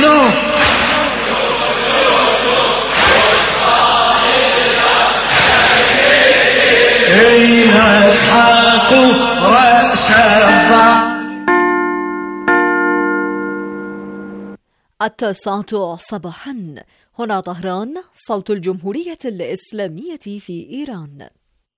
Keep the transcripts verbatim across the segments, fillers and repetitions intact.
يسحق رأس الضع. التاسعة صباحا، هنا طهران، صوت الجمهورية الإسلامية في إيران.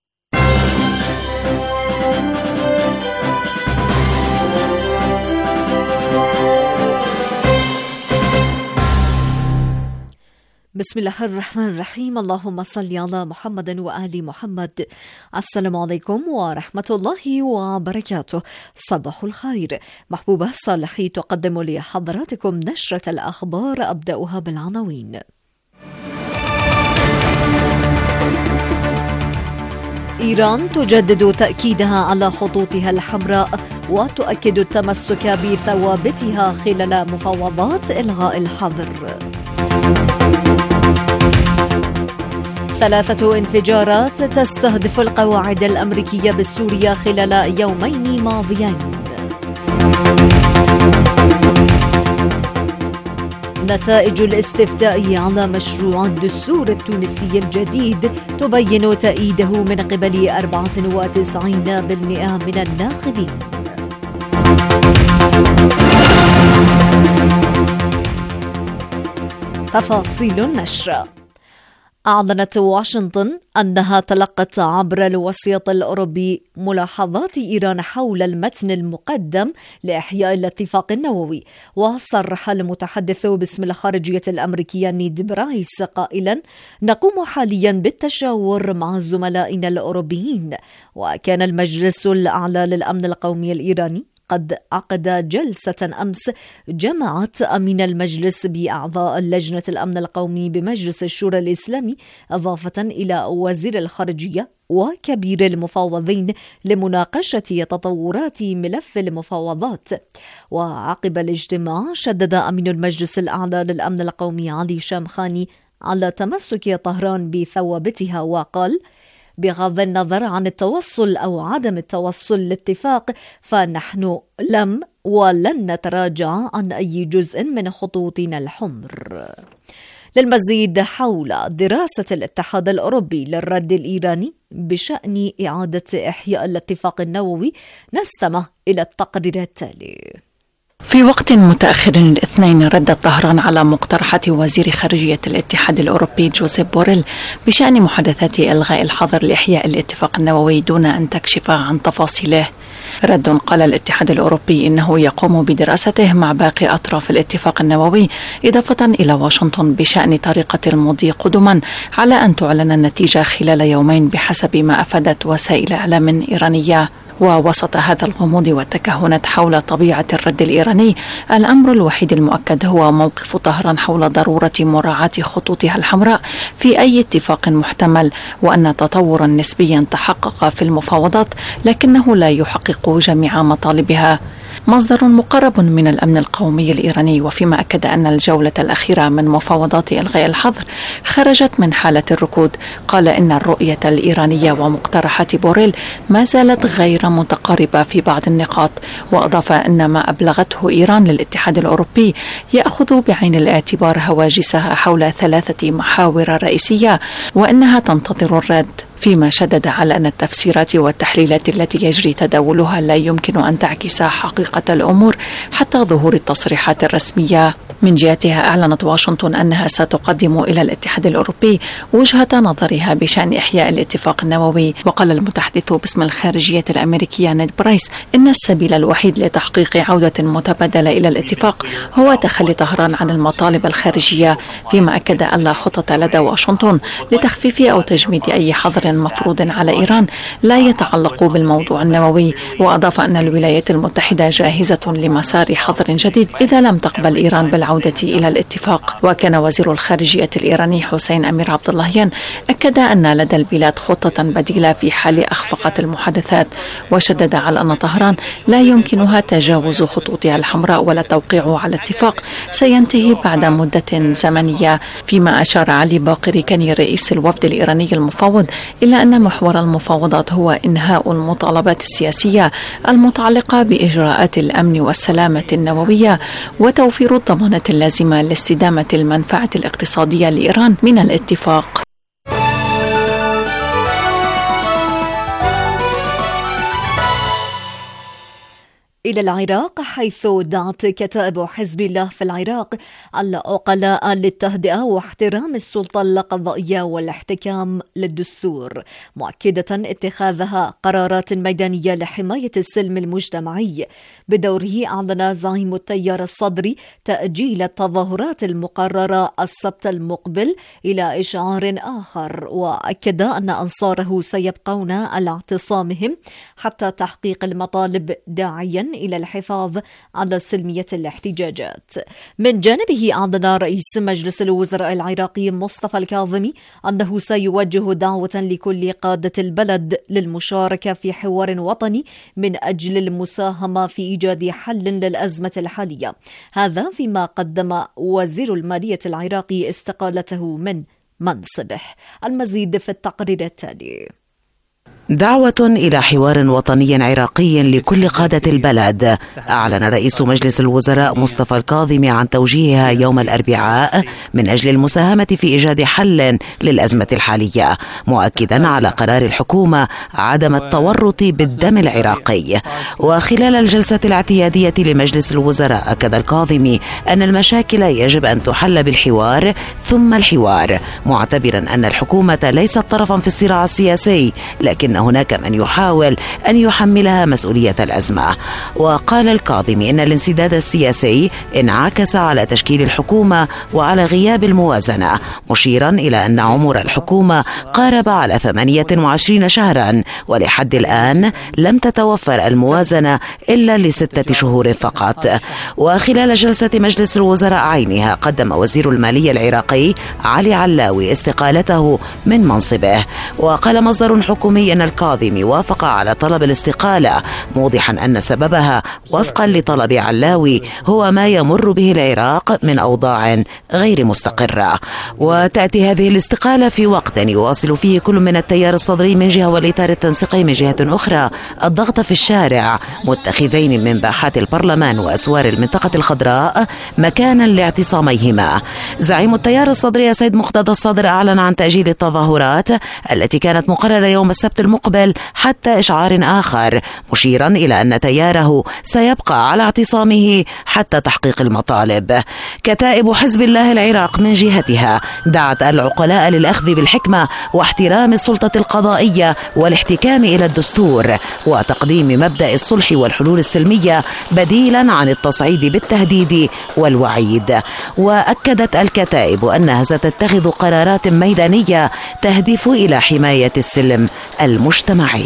بسم الله الرحمن الرحيم. اللهم صل على محمد وآل محمد. السلام عليكم ورحمة الله وبركاته. صباح الخير. محبوبة صالحي تقدم لحضراتكم نشرة الأخبار، أبدأها بالعناوين. إيران تجدد تأكيدها على خطوطها الحمراء وتؤكد التمسك بثوابتها خلال مفاوضات إلغاء الحظر. ثلاثة انفجارات تستهدف القواعد الأمريكية بسوريا خلال يومين ماضيين. نتائج الاستفتاء على مشروع الدستور التونسي الجديد تبين تأييده من قبل أربعة وتسعين بالمئة من الناخبين. تفاصيل النشر. أعلنت واشنطن أنها تلقت عبر الوسيط الأوروبي ملاحظات إيران حول المتن المقدم لإحياء الاتفاق النووي. وصرح المتحدث باسم الخارجية الأمريكية نيد برايس قائلا: نقوم حاليا بالتشاور مع زملائنا الأوروبيين. وكان المجلس الأعلى للأمن القومي الإيراني قد عقد جلسة أمس جمعت أمين المجلس بأعضاء لجنة الأمن القومي بمجلس الشورى الإسلامي، إضافة إلى وزير الخارجية وكبير المفاوضين لمناقشة تطورات ملف المفاوضات. وعقب الاجتماع شدد أمين المجلس الأعلى للأمن القومي علي شامخاني على تمسك طهران بثوابتها، وقال: بغض النظر عن التوصل أو عدم التوصل لاتفاق، فنحن لم ولن نتراجع عن أي جزء من خطوطنا الحمر. للمزيد حول دراسة الاتحاد الأوروبي للرد الإيراني بشأن إعادة إحياء الاتفاق النووي، نستمع إلى التقرير التالي. في وقت متأخر الاثنين رد طهران على مقترحات وزير خارجية الاتحاد الأوروبي جوزيف بوريل بشأن محادثات إلغاء الحظر لإحياء الاتفاق النووي دون أن تكشف عن تفاصيله. رد قال الاتحاد الأوروبي إنه يقوم بدراسته مع باقي أطراف الاتفاق النووي، إضافة إلى واشنطن بشأن طريقة المضي قدما على أن تعلن النتيجة خلال يومين بحسب ما أفادت وسائل إعلام إيرانية. ووسط هذا الغموض والتكهنات حول طبيعة الرد الإيراني، الأمر الوحيد المؤكد هو موقف طهران حول ضرورة مراعاة خطوطها الحمراء في أي اتفاق محتمل، وأن تطورا نسبيا تحقق في المفاوضات لكنه لا يحقق جميع مطالبها. مصدر مقرب من الأمن القومي الإيراني، وفيما أكد أن الجولة الأخيرة من مفاوضات إلغاء الحظر خرجت من حالة الركود، قال إن الرؤية الإيرانية ومقترحات بوريل ما زالت غير متقاربة في بعض النقاط. وأضاف أن ما أبلغته إيران للاتحاد الأوروبي يأخذ بعين الاعتبار هواجسها حول ثلاثة محاور رئيسية، وأنها تنتظر الرد، فيما شدد على أن التفسيرات والتحليلات التي يجري تداولها لا يمكن أن تعكس حقيقة الأمور حتى ظهور التصريحات الرسمية. من جهتها أعلنت واشنطن أنها ستقدم إلى الاتحاد الأوروبي وجهة نظرها بشأن إحياء الاتفاق النووي. وقال المتحدث باسم الخارجية الأمريكية نيد برايس إن السبيل الوحيد لتحقيق عودة متبادلة إلى الاتفاق هو تخلي طهران عن المطالب الخارجية، فيما أكد أن لا خطة لدى واشنطن لتخفيف أو تجميد أي حظر مفروض على إيران لا يتعلق بالموضوع النووي. وأضاف أن الولايات المتحدة جاهزة لمسار حظر جديد إذا لم تقبل إيران بالعودة إلى الاتفاق. وكان وزير الخارجية الإيراني حسين أمير عبد اللهيان أكد أن لدى البلاد خطة بديلة في حال أخفقت المحادثات، وشدد على أن طهران لا يمكنها تجاوز خطوطها الحمراء ولا توقيعه على اتفاق سينتهي بعد مدة زمنية. فيما أشار علي باقر كاني رئيس الوفد الإيراني المفوض إلا أن محور المفاوضات هو إنهاء المطالبات السياسية المتعلقة بإجراءات الأمن والسلامة النووية وتوفير الضمانات كانت اللازمة لاستدامة المنفعة الاقتصادية لإيران من الاتفاق؟ إلى العراق، حيث دعت كتائب حزب الله في العراق العقلاء للتهدئة واحترام السلطة القضائية والاحتكام للدستور، مؤكدة اتخاذها قرارات ميدانية لحماية السلم المجتمعي. بدوره أعلن زعيم التيار الصدري تأجيل التظاهرات المقررة السبت المقبل إلى إشعار آخر، وأكد أن أنصاره سيبقون على اعتصامهم حتى تحقيق المطالب، داعيا إلى الحفاظ على سلمية الاحتجاجات. من جانبه أعلن رئيس مجلس الوزراء العراقي مصطفى الكاظمي أنه سيوجه دعوة لكل قادة البلد للمشاركة في حوار وطني من أجل المساهمة في إيجاد حل للأزمة الحالية، هذا فيما قدم وزير المالية العراقي استقالته من منصبه. المزيد في التقرير التالي. دعوة إلى حوار وطني عراقي لكل قادة البلد. أعلن رئيس مجلس الوزراء مصطفى الكاظمي عن توجيهها يوم الأربعاء من أجل المساهمة في إيجاد حل للأزمة الحالية، مؤكدا على قرار الحكومة عدم التورط بالدم العراقي. وخلال الجلسة الاعتيادية لمجلس الوزراء أكد الكاظمي أن المشاكل يجب أن تحل بالحوار ثم الحوار، معتبرا أن الحكومة ليست طرفا في الصراع السياسي، لكن هناك من يحاول أن يحملها مسؤولية الأزمة. وقال الكاظمي إن الانسداد السياسي انعكس على تشكيل الحكومة وعلى غياب الموازنة، مشيرا إلى أن عمر الحكومة قارب على ثمانية وعشرين شهرا، ولحد الآن لم تتوفر الموازنة إلا لستة شهور فقط. وخلال جلسة مجلس الوزراء عينها قدم وزير المالية العراقي علي علاوي استقالته من منصبه. وقال مصدر حكومي أن الكاظمي وافق على طلب الاستقالة، موضحا أن سببها وفقا لطلب علاوي هو ما يمر به العراق من أوضاع غير مستقرة. وتأتي هذه الاستقالة في وقت يواصل فيه كل من التيار الصدري من جهة والإطار التنسيقي من جهة أخرى الضغط في الشارع، متخذين من باحات البرلمان وأسوار المنطقة الخضراء مكانا لاعتصاميهما. زعيم التيار الصدري سيد مقتدى الصدر أعلن عن تأجيل التظاهرات التي كانت مقررة يوم السبت المقبل حتى إشعار آخر، مشيرا إلى أن تياره سيبقى على اعتصامه حتى تحقيق المطالب. كتائب حزب الله العراق من جهتها دعت العقلاء للأخذ بالحكمة واحترام السلطة القضائية والاحتكام إلى الدستور وتقديم مبدأ الصلح والحلول السلمية بديلا عن التصعيد بالتهديد والوعيد. وأكدت الكتائب أنها ستتخذ قرارات ميدانية تهدف إلى حماية السلم المجتمعي.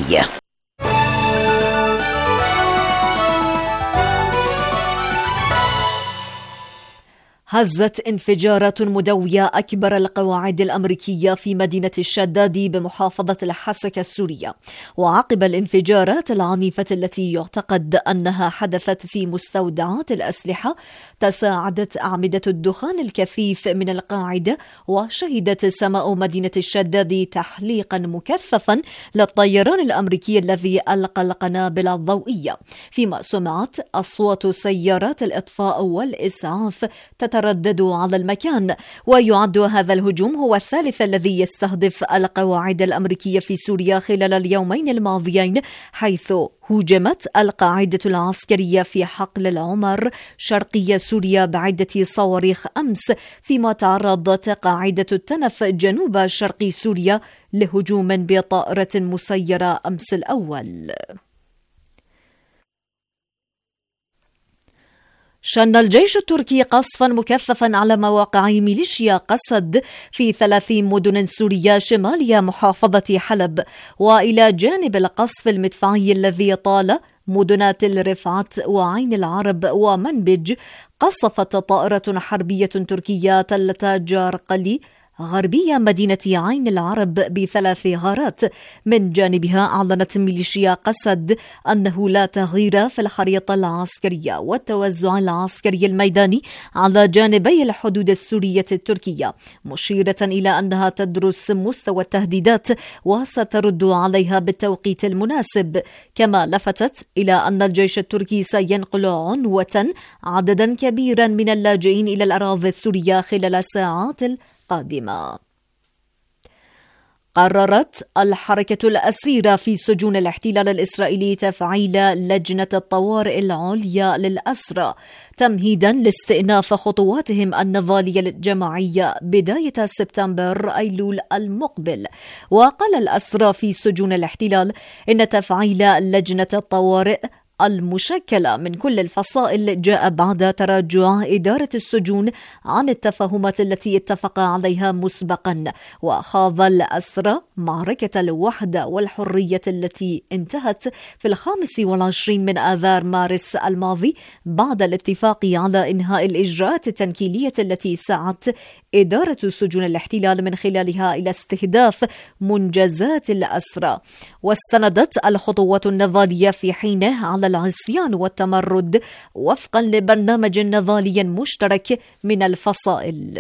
هزت انفجارات مدوية أكبر القواعد الأمريكية في مدينة الشداد بمحافظة الحسكة السورية، وعقب الانفجارات العنيفة التي يعتقد أنها حدثت في مستودعات الأسلحة، تساعدت أعمدة الدخان الكثيف من القاعدة، وشهدت سماء مدينة الشداد تحليقا مكثفا للطيران الأمريكي الذي ألقى القنابل الضوئية، فيما سمعت أصوات سيارات الإطفاء والإسعاف تتردد على المكان. ويعد هذا الهجوم هو الثالث الذي يستهدف القواعد الأمريكية في سوريا خلال اليومين الماضيين، حيث هوجمت القاعدة العسكرية في حقل العمر شرقي سوريا بعدة صواريخ أمس، فيما تعرضت قاعدة التنف جنوب شرق سوريا لهجوم بطائرة مسيرة أمس الأول. شن الجيش التركي قصفا مكثفا على مواقع ميليشيا قسد في ثلاث مدن سورية شمالية محافظة حلب، وإلى جانب القصف المدفعي الذي طال مدن تل رفعت وعين العرب ومنبج، قصفت طائرة حربية تركية تلة جارقلي غربية مدينة عين العرب بثلاث غارات. من جانبها أعلنت ميليشيا قسد أنه لا تغيير في الخريطة العسكرية والتوزع العسكري الميداني على جانبي الحدود السورية التركية، مشيرة إلى أنها تدرس مستوى التهديدات وسترد عليها بالتوقيت المناسب. كما لفتت إلى أن الجيش التركي سينقل عنوة عددا كبيرا من اللاجئين إلى الأراضي السورية خلال الساعات القادمة. قررت الحركة الأسيرة في سجون الاحتلال الإسرائيلي تفعيل لجنة الطوارئ العليا للأسرى تمهيدا لاستئناف خطواتهم النضالية الجماعية بداية سبتمبر أيلول المقبل. وقال الأسرى في سجون الاحتلال إن تفعيل لجنة الطوارئ المشكلة من كل الفصائل جاء بعد تراجع إدارة السجون عن التفاهمات التي اتفق عليها مسبقا. وخاض الأسرى معركة الوحدة والحرية التي انتهت في الخامس والعشرين من آذار مارس الماضي بعد الاتفاق على إنهاء الإجراءات التنكيلية التي سعت إدارة سجون الاحتلال من خلالها إلى استهداف منجزات الأسرى. واستندت الخطوات النضالية في حينه على العصيان والتمرد وفقا لبرنامج نضالي مشترك من الفصائل.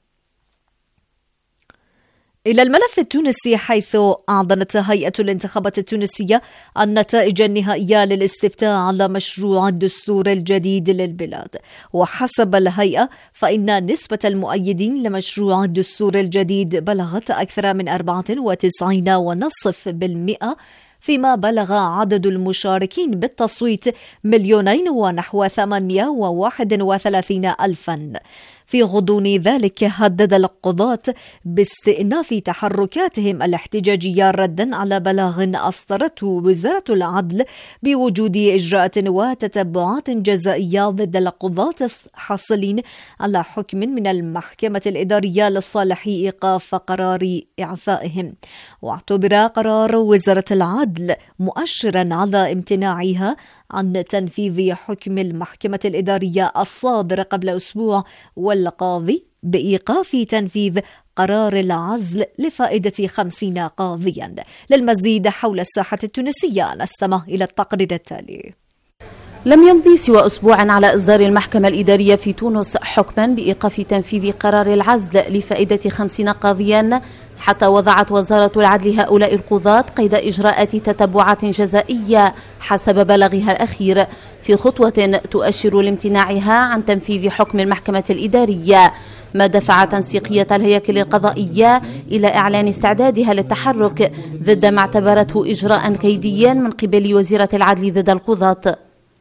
إلى الملف التونسي، حيث أعلنت هيئة الانتخابات التونسية النتائج النهائية للاستفتاء على مشروع الدستور الجديد للبلاد. وحسب الهيئة فإن نسبة المؤيدين لمشروع الدستور الجديد بلغت أكثر من أربعة وتسعين ونصف بالمئة، فيما بلغ عدد المشاركين بالتصويت مليونين ونحو ثمانمئة وواحد وثلاثين ألفا. في غضون ذلك هدد القضاة باستئناف تحركاتهم الاحتجاجية ردا على بلاغ أصدرته وزارة العدل بوجود إجراءات وتتبعات جزائية ضد القضاة حاصلين على حكم من المحكمة الإدارية لصالح إيقاف قرار إعفائهم. واعتبر قرار وزارة العدل مؤشرا على امتناعها عن تنفيذ حكم المحكمة الإدارية الصادر قبل أسبوع والقاضي بإيقاف تنفيذ قرار العزل لفائدة خمسين قاضيا. للمزيد حول الساحة التونسية نستمع إلى التقرير التالي. لم يمضي سوى أسبوع على إصدار المحكمة الإدارية في تونس حكما بإيقاف تنفيذ قرار العزل لفائدة خمسين قاضيا، حتى وضعت وزارة العدل هؤلاء القضاة قيد إجراءات تتبعات جزائية حسب بلاغها الأخير، في خطوة تؤشر لامتناعها عن تنفيذ حكم المحكمة الإدارية، ما دفع تنسيقية الهياكل القضائية إلى إعلان استعدادها للتحرك ضد ما اعتبرته إجراء كيديا من قبل وزيرة العدل ضد القضاة.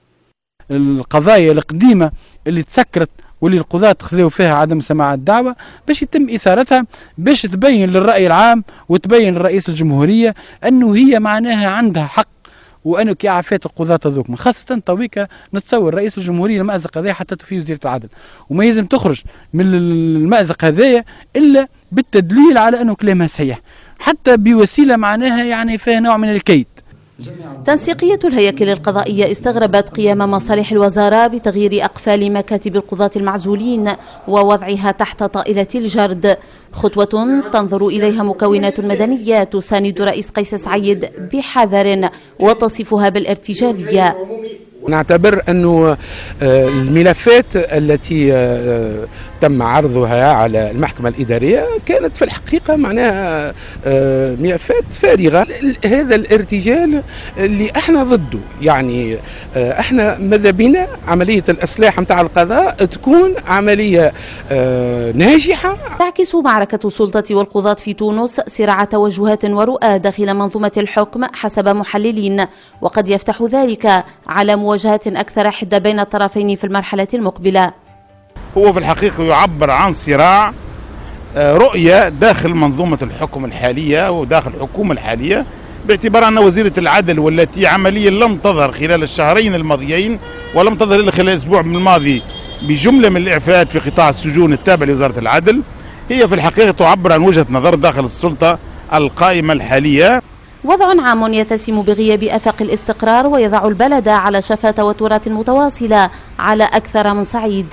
القضايا القديمة اللي تسكرت واللي القضاة خذوا فيها عدم سماع الدعوة باش يتم إثارتها، باش تبين للرأي العام وتبين لرئيس الجمهورية أنه هي معناها عندها حق، وأنه كي عفات القضاة هذوك خاصة تويكا نتصور رئيس الجمهورية المأزق هذا حتى في وزيرة العدل، وما يلزم تخرج من المأزق هذايا إلا بالتدليل على أنه كلامها صحيح، حتى بوسيلة معناها يعني فيها نوع من الكيد. تنسيقية الهياكل القضائية استغربت قيام مصالح الوزارة بتغيير أقفال مكاتب القضاة المعزولين ووضعها تحت طائلة الجرد، خطوة تنظر إليها مكونات مدنية تساند رئيس قيس سعيد بحذر وتصفها بالارتجالية. نعتبر أنه الملفات التي تم عرضها على المحكمة الإدارية كانت في الحقيقة معناها ملفات فارغة. هذا الارتجال اللي احنا ضده، يعني احنا ماذا بنا عملية الإصلاح متاع القضاء تكون عملية ناجحة. تعكس معركة السلطة والقضاة في تونس صراع توجهات ورؤى داخل منظومة الحكم حسب محللين، وقد يفتح ذلك على مواجهة أكثر حدة بين الطرفين في المرحلة المقبلة. هو في الحقيقة يعبر عن صراع رؤية داخل منظومة الحكم الحالية وداخل الحكومة الحالية، باعتبار أن وزيرة العدل والتي عمليا لم تظهر خلال الشهرين الماضيين ولم تظهر إلا خلال الأسبوع الماضي بجملة من الإعفاءات في قطاع السجون التابع لوزارة العدل، هي في الحقيقة تعبر عن وجهة نظر داخل السلطة القائمة الحالية. وضع عام يتسم بغياب آفاق الاستقرار ويضع البلد على شفا توترات متواصلة على أكثر من صعيد.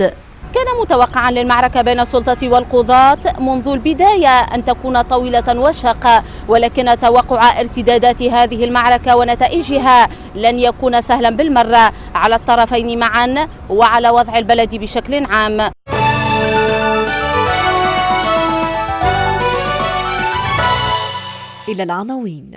كان متوقعا للمعركة بين السلطة والقضاة منذ البداية أن تكون طويلة وشاقة، ولكن توقع ارتدادات هذه المعركة ونتائجها لن يكون سهلا بالمرة على الطرفين معا وعلى وضع البلد بشكل عام. إلى العناوين.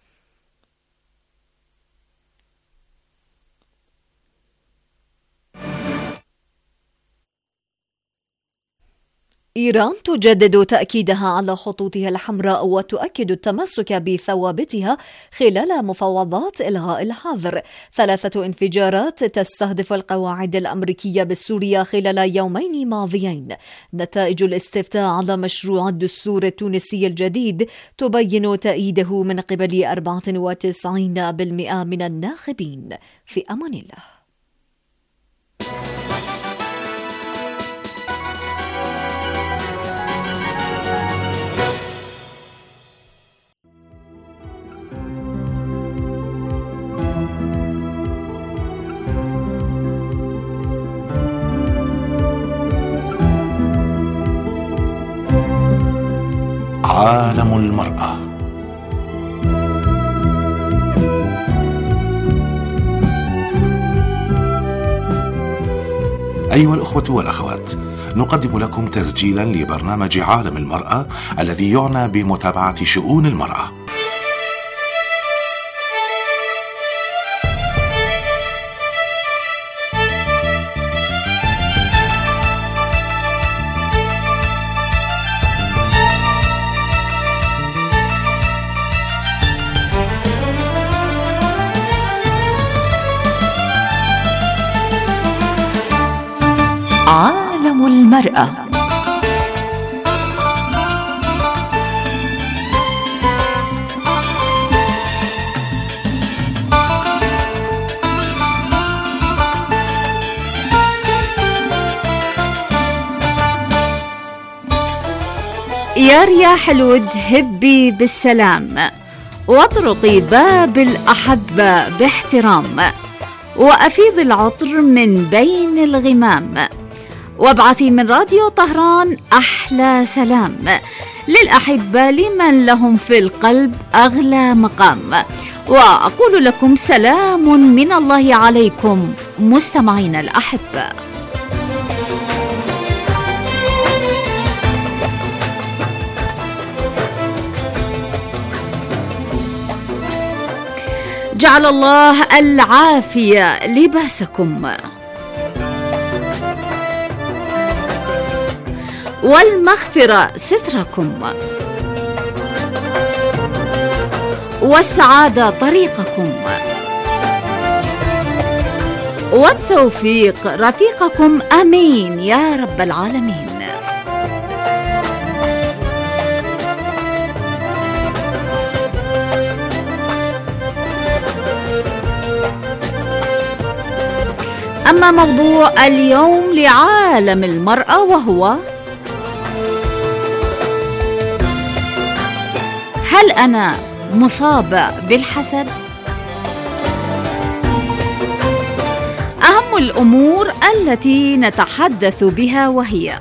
إيران تجدد تأكيدها على خطوطها الحمراء وتؤكد التمسك بثوابتها خلال مفاوضات إلغاء الحظر. ثلاثة انفجارات تستهدف القواعد الأمريكية بسوريا خلال يومين ماضيين. نتائج الاستفتاء على مشروع الدستور التونسي الجديد تبين تأييده من قبل أربعة وتسعين بالمئة من الناخبين. في أمان الله. عالم المرأة. أيها الأخوة والأخوات، نقدم لكم تسجيلا لبرنامج عالم المرأة الذي يعنى بمتابعة شؤون المرأة. عالم المرأة. يا رياح الود هبي بالسلام، واطرقي باب الأحبة باحترام، وأفيض العطر من بين الغمام، وابعثي من راديو طهران أحلى سلام للأحبة لمن لهم في القلب أغلى مقام. وأقول لكم سلام من الله عليكم مستمعين الأحبة. جعل الله العافية لباسكم والمغفرة ستركم والسعادة طريقكم والتوفيق رفيقكم. آمين يا رب العالمين. أما موضوع اليوم لعالم المرأة وهو: هل أنا مصابة بالحسد؟ أهم الأمور التي نتحدث بها وهي: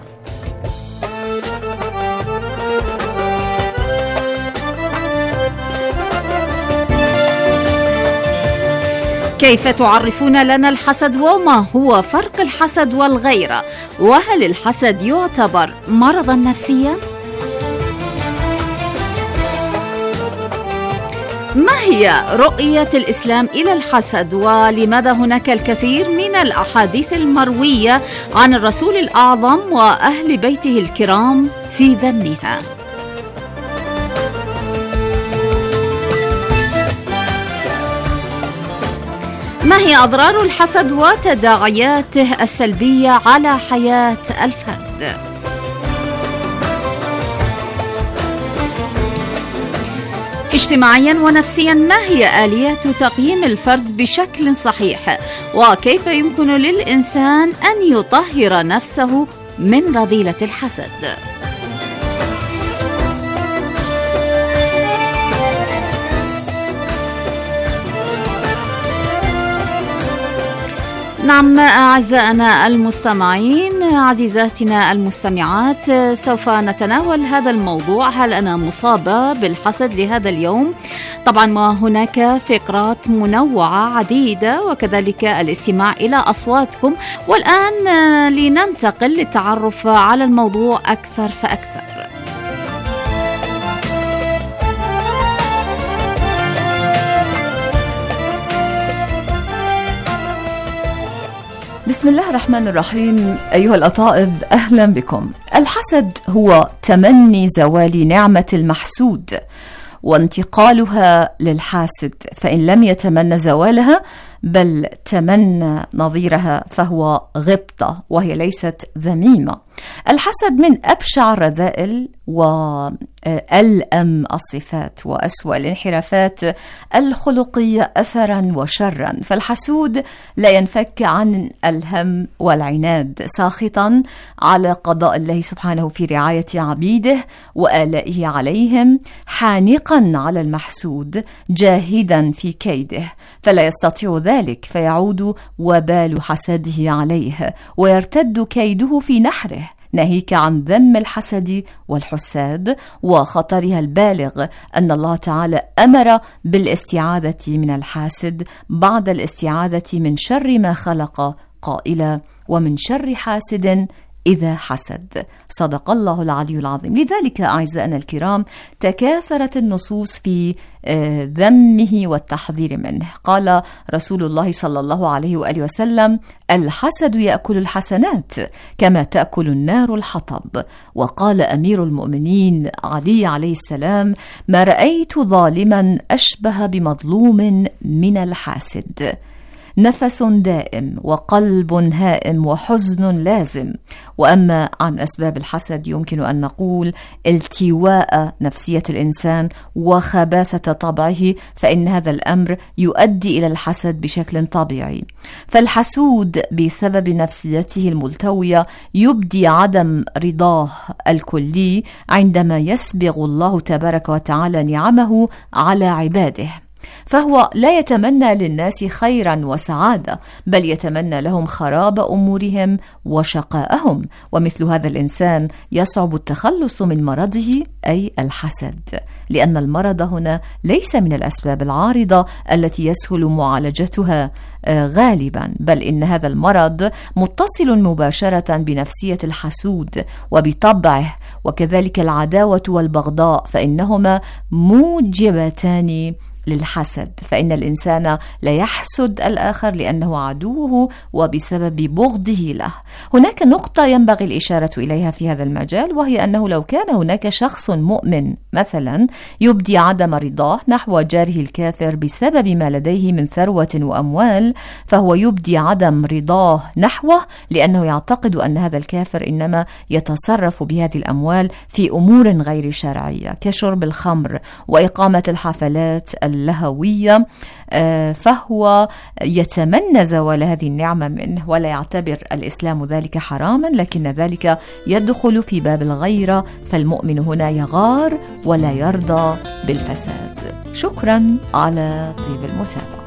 كيف تعرفون لنا الحسد، وما هو فرق الحسد والغيرة، وهل الحسد يعتبر مرضا نفسيا؟ ما هي رؤية الإسلام إلى الحسد، ولماذا هناك الكثير من الأحاديث المروية عن الرسول الأعظم وأهل بيته الكرام في ذمها؟ ما هي أضرار الحسد وتداعياته السلبية على حياة الفرد؟ اجتماعيا ونفسيا، ما هي آليات تقييم الفرد بشكل صحيح، وكيف يمكن للإنسان أن يطهر نفسه من رذيلة الحسد؟ نعم أعزائنا المستمعين، عزيزاتنا المستمعات، سوف نتناول هذا الموضوع، هل أنا مصابة بالحسد لهذا اليوم؟ طبعا ما هناك فقرات منوعة عديدة وكذلك الاستماع إلى أصواتكم. والآن لننتقل للتعرف على الموضوع أكثر فأكثر. بسم الله الرحمن الرحيم. أيها الأطائب، أهلا بكم. الحسد هو تمني زوال نعمة المحسود وانتقالها للحاسد، فإن لم يتمنى زوالها بل تمنى نظيرها فهو غبطة، وهي ليست ذميمة. الحسد من أبشع الرذائل وألأم الصفات وأسوأ الانحرافات الخلقية أثرا وشرا، فالحسود لا ينفك عن الهم والعناد، ساخطا على قضاء الله سبحانه في رعاية عبيده وآلائه عليهم، حانقا على المحسود، جاهدا في كيده، فلا يستطيع ذلك، فيعود وبال حسده عليه ويرتد كيده في نحره، ناهيك عن ذم الحسد والحساد وخطرها البالغ أن الله تعالى أمر بالاستعاذة من الحاسد بعد الاستعاذة من شر ما خلق، قائلا: ومن شر حاسد إذا حسد. صدق الله العلي العظيم. لذلك أعزائنا الكرام تكاثرت النصوص في ذمه والتحذير منه. قال رسول الله صلى الله عليه وآله وسلم: الحسد يأكل الحسنات كما تأكل النار الحطب. وقال أمير المؤمنين علي عليه السلام: ما رأيت ظالما أشبه بمظلوم من الحاسد. نفس دائم وقلب هائم وحزن لازم. وأما عن أسباب الحسد يمكن أن نقول التواء نفسية الإنسان وخباثة طبعه، فإن هذا الأمر يؤدي إلى الحسد بشكل طبيعي. فالحسود بسبب نفسيته الملتوية يبدي عدم رضاه الكلي عندما يسبغ الله تبارك وتعالى نعمه على عباده، فهو لا يتمنى للناس خيرا وسعادة، بل يتمنى لهم خراب أمورهم وشقاءهم. ومثل هذا الإنسان يصعب التخلص من مرضه، أي الحسد، لأن المرض هنا ليس من الأسباب العارضة التي يسهل معالجتها غالبا، بل إن هذا المرض متصل مباشرة بنفسية الحسود وبطبعه، وكذلك العداوة والبغضاء، فإنهما موجبتان للحسد. فإن الإنسان لا يحسد الآخر لأنه عدوه وبسبب بغضه له. هناك نقطة ينبغي الإشارة إليها في هذا المجال، وهي أنه لو كان هناك شخص مؤمن مثلا يبدي عدم رضاه نحو جاره الكافر بسبب ما لديه من ثروة وأموال، فهو يبدي عدم رضاه نحوه لأنه يعتقد أن هذا الكافر إنما يتصرف بهذه الأموال في أمور غير شرعية كشرب الخمر وإقامة الحفلات اللهوية، فهو يتمنى زوال هذه النعمة منه، ولا يعتبر الإسلام ذلك حراما، لكن ذلك يدخل في باب الغيرة، فالمؤمن هنا يغار ولا يرضى بالفساد. شكرا على طيب المتابعة.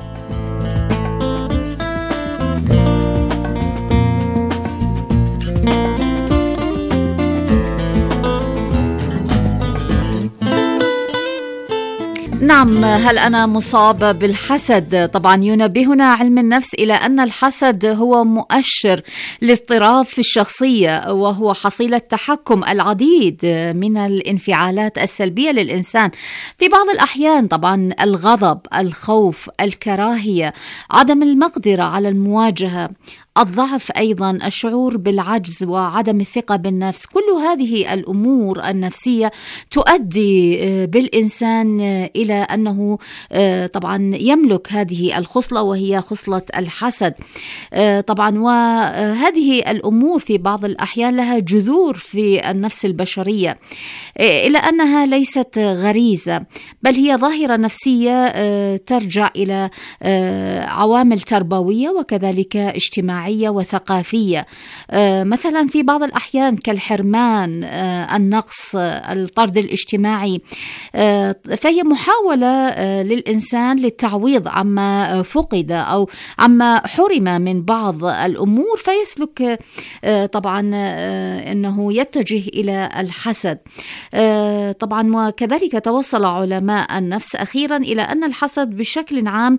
نعم، هل أنا مصاب بالحسد؟ طبعا ينبهنا علم النفس إلى أن الحسد هو مؤشر لاضطراب في الشخصية، وهو حصيلة تحكم العديد من الانفعالات السلبية للإنسان. في بعض الأحيان طبعا الغضب، الخوف، الكراهية، عدم المقدرة على المواجهة، الضعف، أيضا الشعور بالعجز وعدم الثقة بالنفس، كل هذه الأمور النفسية تؤدي بالإنسان إلى أنه طبعا يملك هذه الخصلة وهي خصلة الحسد. طبعا وهذه الأمور في بعض الأحيان لها جذور في النفس البشرية، إلى أنها ليست غريزة، بل هي ظاهرة نفسية ترجع إلى عوامل تربوية وكذلك اجتماعية. اجتماعية وثقافية، مثلا في بعض الأحيان كالحرمان، النقص، الطرد الاجتماعي، فهي محاولة للإنسان للتعويض عما فقد أو عما حرم من بعض الأمور، فيسلك طبعا أنه يتجه إلى الحسد. طبعا وكذلك توصل علماء النفس أخيرا إلى أن الحسد بشكل عام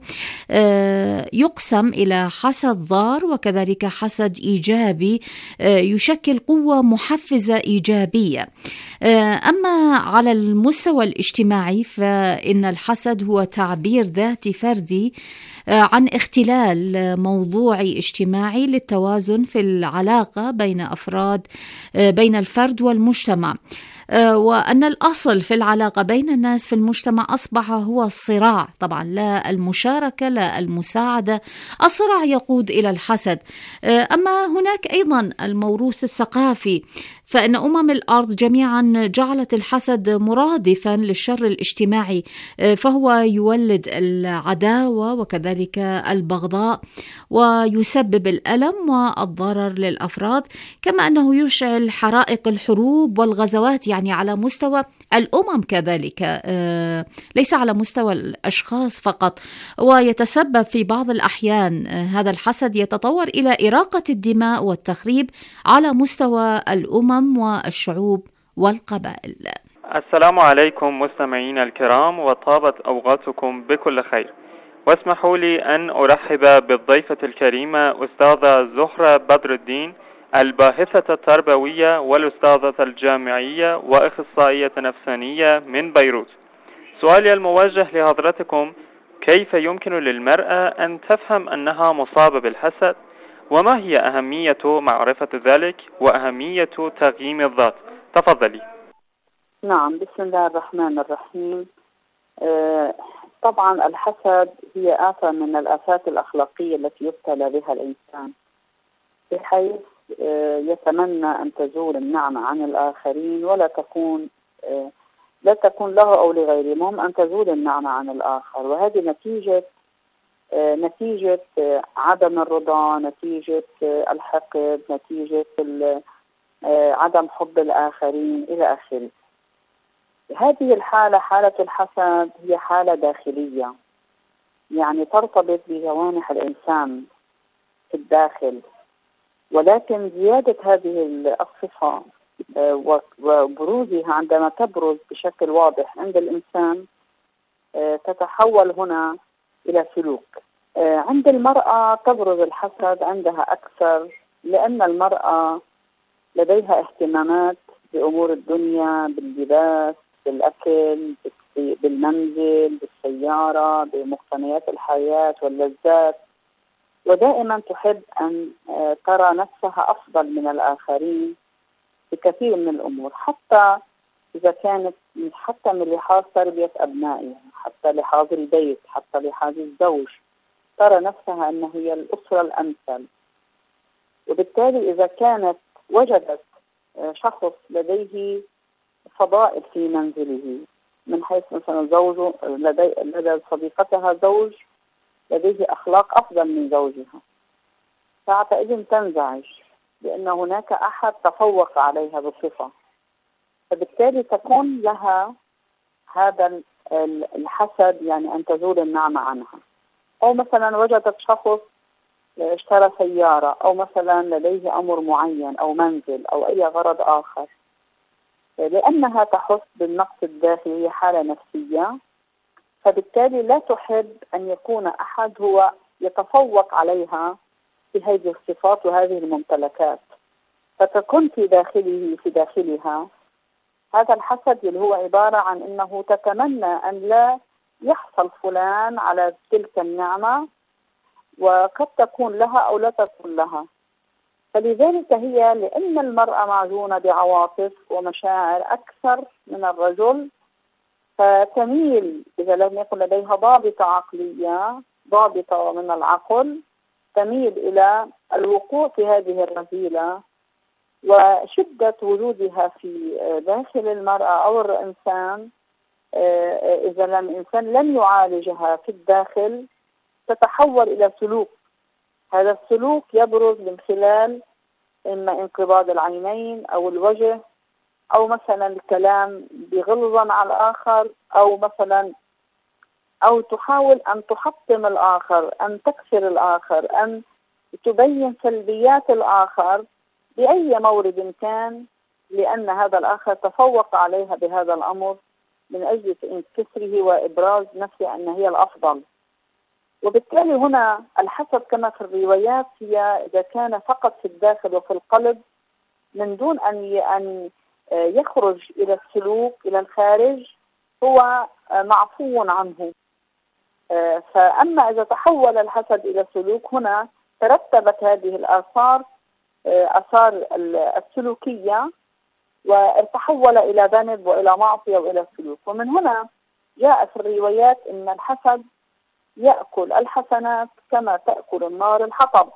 يقسم إلى حسد ضار وكذلك حسد إيجابي يشكل قوة محفزة إيجابية. أما على المستوى الاجتماعي فإن الحسد هو تعبير ذاتي فردي عن اختلال موضوعي اجتماعي للتوازن في العلاقة بين أفراد بين الفرد والمجتمع، وأن الأصل في العلاقة بين الناس في المجتمع أصبح هو الصراع، طبعا لا المشاركة لا المساعدة، الصراع يقود إلى الحسد. أما هناك أيضا الموروث الثقافي، فإن أمم الأرض جميعا جعلت الحسد مرادفا للشر الاجتماعي، فهو يولد العداوة وكذلك البغضاء ويسبب الألم والضرر للأفراد، كما أنه يشعل حرائق الحروب والغزوات يعني على مستوى الأمم كذلك، ليس على مستوى الأشخاص فقط، ويتسبب في بعض الأحيان هذا الحسد يتطور إلى إراقة الدماء والتخريب على مستوى الأمم والشعوب والقبائل. السلام عليكم مستمعين الكرام، وطابت أوقاتكم بكل خير، واسمحوا لي أن أرحب بالضيفة الكريمة أستاذة زهرة بدر الدين، الباحثة التربوية والأستاذة الجامعية وأخصائية نفسانية من بيروت. سؤالي الموجه لحضرتكم: كيف يمكن للمرأة أن تفهم أنها مصابة بالحسد؟ وما هي أهمية معرفة ذلك وأهمية تقييم الذات؟ تفضلي. نعم، بسم الله الرحمن الرحيم. آه طبعا الحسد هي آفة من الآفات الأخلاقية التي يبتلى بها الإنسان، بحيث آه يتمنى أن تزول النعمة عن الآخرين ولا تكون آه لا تكون له أو لغيره، المهم أن تزول النعمة عن الآخر، وهذه نتيجة آه نتيجة آه عدم الرضا، نتيجة آه الحقد، نتيجة آه عدم حب الآخرين إلى آخره. هذه الحالة، حالة الحسد، هي حالة داخلية، يعني ترتبط بجوانح الإنسان في الداخل، ولكن زيادة هذه الصفة وبروزها عندما تبرز بشكل واضح عند الإنسان تتحول هنا إلى سلوك. عند المرأة تبرز الحسد عندها أكثر، لأن المرأة لديها اهتمامات بأمور الدنيا، باللباس، بالأكل، بالمنزل، بالسيارة، بمقتنيات الحياة واللذات، ودائما تحب أن ترى نفسها أفضل من الآخرين بكثير من الأمور، حتى إذا كانت حتى من لحاظ تربية أبنائها، حتى لحاظ البيت، حتى لحاظ الزوج، ترى نفسها أنها هي الأسرة الأمثل. وبالتالي إذا كانت وجدت شخص لديه فضائل في منزله، من حيث مثلا زوجه لدي, لدى صديقتها زوج لديه أخلاق أفضل من زوجها، فعندئذ تنزعج لأن هناك أحد تفوق عليها بصفة، فبالتالي تكون لها هذا الحسد، يعني أن تزول النعمة عنها. أو مثلا وجدت شخص اشترى سيارة، أو مثلا لديه أمر معين أو منزل أو أي غرض آخر، لأنها تحس بالنقص الداخلي، هي حالة نفسية، فبالتالي لا تحب أن يكون أحد هو يتفوق عليها في هذه الصفات وهذه الممتلكات، فتكون في داخله في داخلها هذا الحسد اللي هو عبارة عن أنه تتمنى أن لا يحصل فلان على تلك النعمة، وقد تكون لها أو لا تكون لها. فلذلك هي لأن المرأة معجونة بعواطف ومشاعر أكثر من الرجل، فتميل إذا لم يكن لديها ضابطة عقلية، ضابطة من العقل، تميل إلى الوقوع في هذه الرذيلة. وشدة وجودها في داخل المرأة أو الإنسان، إذا لم الإنسان لم يعالجها في الداخل، تتحول إلى سلوك، هذا السلوك يبرز من خلال إما انقباض العينين أو الوجه، أو مثلا الكلام بغلظا على الآخر، أو مثلا أو تحاول أن تحطم الآخر، أن تكسر الآخر، أن تبين سلبيات الآخر بأي مورد كان، لأن هذا الآخر تفوق عليها بهذا الأمر من أجل كسره وإبراز نفسه أن هي الأفضل. وبالتالي هنا الحسد كما في الروايات هي إذا كان فقط في الداخل وفي القلب من دون أن أن يخرج إلى السلوك إلى الخارج، هو معفو عنه. فأما إذا تحول الحسد إلى سلوك، هنا ترتبت هذه الآثار آثار السلوكية وتحول إلى ذنب وإلى معصية وإلى سلوك. ومن هنا جاء في الروايات أن الحسد يأكل الحسنات كما تأكل النار الحطب،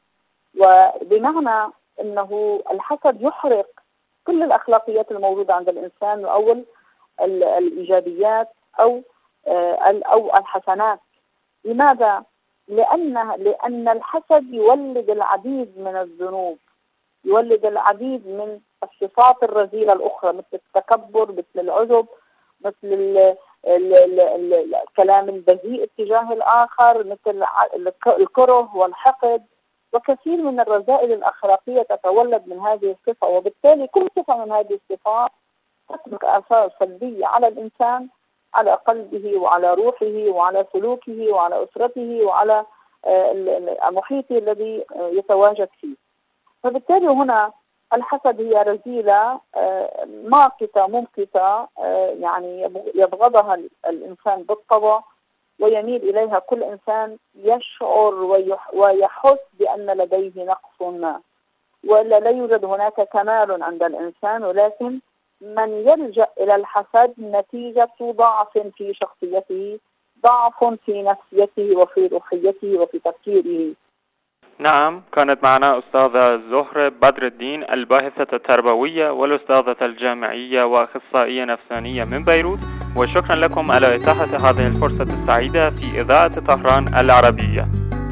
وبمعنى أنه الحسد يحرق كل الأخلاقيات الموجودة عند الإنسان أو الإيجابيات أو أو الحسنات. لماذا؟ لأن لأن الحسد يولد العديد من الذنوب، يولد العديد من الصفات الرذيلة الأخرى، مثل التكبر، مثل العجب، مثل ال ال ال ال الكلام البذيء اتجاه الآخر، مثل الكره والحقد، وكثير من الرذائل الأخلاقية تتولد من هذه الصفة. وبالتالي كل صفة من هذه الصفات تترك آثار سلبية على الإنسان، على قلبه وعلى روحه وعلى سلوكه وعلى أسرته وعلى محيطه الذي يتواجد فيه. فبالتالي هنا الحسد هي رذيلة ماقتة ممقتة، يعني يبغضها الإنسان بالطبع ويميل إليها كل إنسان يشعر ويحس بأن لديه نقص ما، ولا لا يوجد هناك كمال عند الإنسان، ولكن من يلجأ إلى الحسد نتيجة ضعف في شخصيته، ضعف في نفسيته وفي روحيته وفي تفكيره. نعم، كانت معنا أستاذة زهرة بدر الدين، الباحثة التربوية والأستاذة الجامعية وأخصائية نفسانية من بيروت، وشكرا لكم على إتاحة هذه الفرصة السعيدة في إذاعة طهران العربية.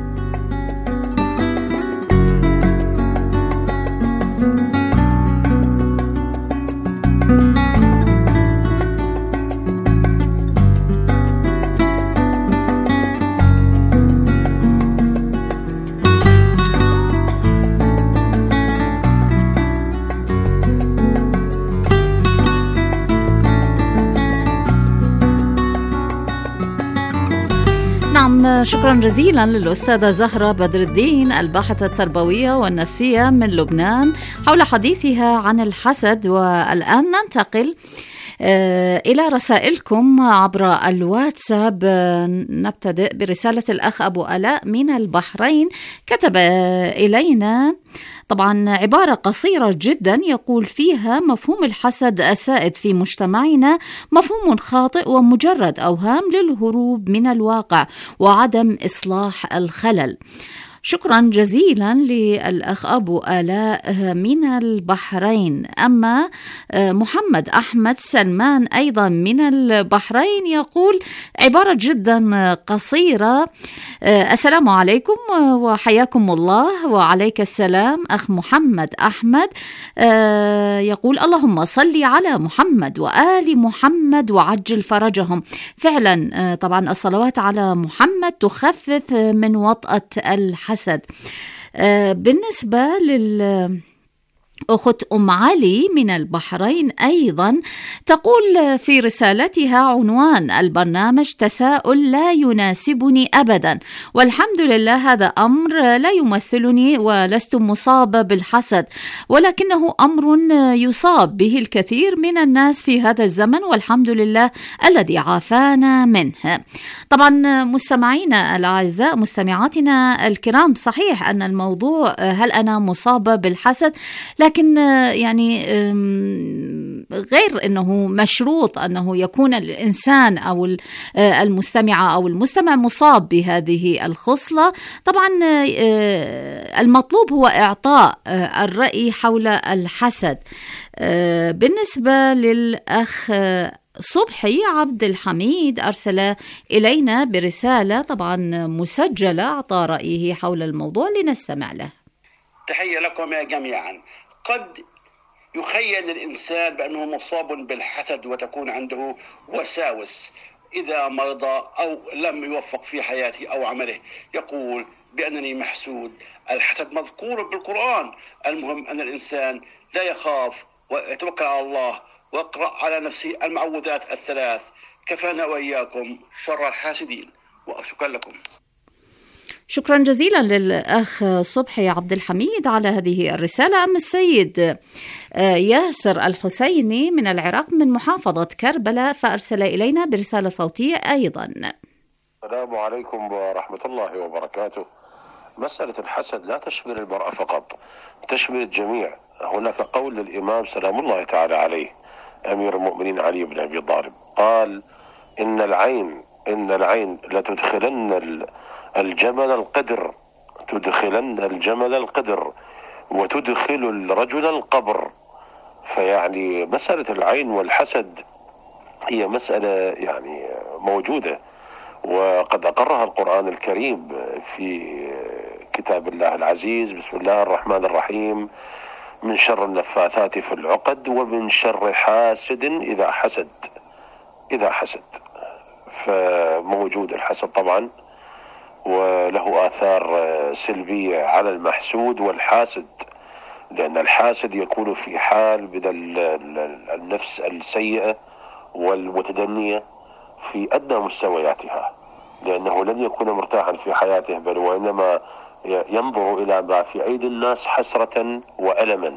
شكرا جزيلا للأستاذة زهرة بدر الدين، الباحثة التربوية والنفسية من لبنان، حول حديثها عن الحسد. والآن ننتقل إلى رسائلكم عبر الواتساب. نبتدئ برسالة الأخ أبو آلاء من البحرين، كتب إلينا طبعا عبارة قصيرة جدا يقول فيها: مفهوم الحسد السائد في مجتمعنا مفهوم خاطئ ومجرد أوهام للهروب من الواقع وعدم إصلاح الخلل. شكرا جزيلا للأخ أبو آلاء من البحرين. أما محمد أحمد سلمان أيضا من البحرين يقول عبارة جدا قصيرة: السلام عليكم وحياكم الله. وعليك السلام أخ محمد أحمد. يقول: اللهم صل على محمد وآل محمد وعجل فرجهم. فعلا طبعا الصلوات على محمد تخفف من وطأة الحسد. حسد. بالنسبة لل أخت أم علي من البحرين أيضا تقول في رسالتها: عنوان البرنامج تساؤل لا يناسبني أبدا، والحمد لله هذا أمر لا يمثلني ولست مصابة بالحسد، ولكنه أمر يصاب به الكثير من الناس في هذا الزمن، والحمد لله الذي عافانا منه. طبعا مستمعينا الأعزاء، مستمعاتنا الكرام، صحيح أن الموضوع هل أنا مصابة بالحسد، لكن لكن يعني غير أنه مشروط أنه يكون الإنسان أو المستمع أو المستمع مصاب بهذه الخصلة. طبعا المطلوب هو إعطاء الرأي حول الحسد. بالنسبة للأخ صبحي عبد الحميد أرسل إلينا برسالة طبعا مسجلة، أعطى رأيه حول الموضوع لنستمع له. تحية لكم يا جميعا. قد يخيل الإنسان بأنه مصاب بالحسد وتكون عنده وساوس إذا مرض أو لم يوفق في حياته أو عمله، يقول بأنني محسود. الحسد مذكور بالقرآن. المهم أن الإنسان لا يخاف ويتوكل على الله واقرأ على نفسه المعوذات الثلاث. كفانا وإياكم شر الحاسدين، وشكرا لكم. شكرا جزيلا للأخ صبحي عبد الحميد على هذه الرسالة. أما السيد ياسر الحسيني من العراق من محافظة كربلاء فأرسل إلينا برسالة صوتية أيضا. السلام عليكم ورحمة الله وبركاته. مسألة الحسد لا تشمل المرأة فقط، تشمل الجميع. هناك قول للإمام سلام الله تعالى عليه أمير المؤمنين علي بن أبي طالب، قال إن العين إن العين لتدخلن الجمل القدر تدخلن الجمل القدر وتدخل الرجل القبر. فيعني مسألة العين والحسد هي مسألة يعني موجودة، وقد أقرها القرآن الكريم في كتاب الله العزيز. بسم الله الرحمن الرحيم: من شر النفاثات في العقد ومن شر حاسد إذا حسد إذا حسد فموجود الحسد طبعا، وله آثار سلبية على المحسود والحاسد، لأن الحاسد يكون في حال من النفس السيئة والمتدنية في أدنى مستوياتها، لأنه لن يكون مرتاحا في حياته، بل وإنما ينظر إلى ما في أيدي الناس حسرة وألما.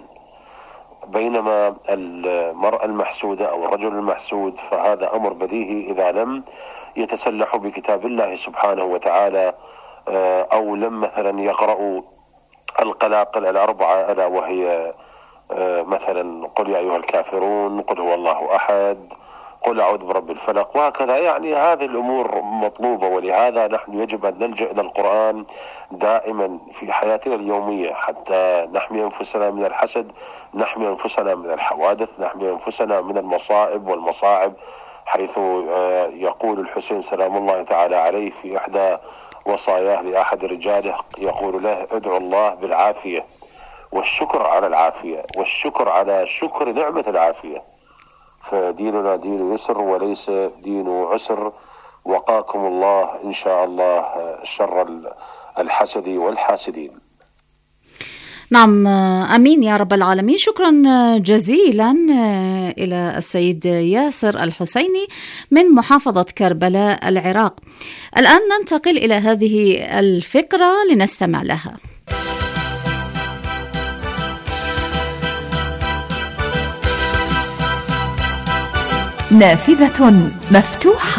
بينما المرأة المحسودة أو الرجل المحسود فهذا أمر بديهي إذا لم يتسلحوا بكتاب الله سبحانه وتعالى، أو لم مثلا يقرأوا القلاقل الأربعة، ألا وهي مثلا قل يا أيها الكافرون، قل هو الله أحد، قل أعوذ برب الفلق، وهكذا. يعني هذه الأمور مطلوبة، ولهذا نحن يجب أن نلجأ إلى القرآن دائما في حياتنا اليومية حتى نحمي أنفسنا من الحسد، نحمي أنفسنا من الحوادث، نحمي أنفسنا من المصائب والمصاعب، حيث يقول الحسين سلام الله تعالى عليه في إحدى وصاياه لأحد رجاله، يقول له: ادعو الله بالعافية والشكر على العافية والشكر على شكر نعمة العافية، فديننا دين يسر وليس دين عسر. وقاكم الله إن شاء الله شر الحسد والحاسدين. نعم، أمين يا رب العالمين. شكرا جزيلا إلى السيد ياسر الحسيني من محافظة كربلاء العراق. الآن ننتقل إلى هذه الفقرة لنستمع لها. نافذة مفتوحة.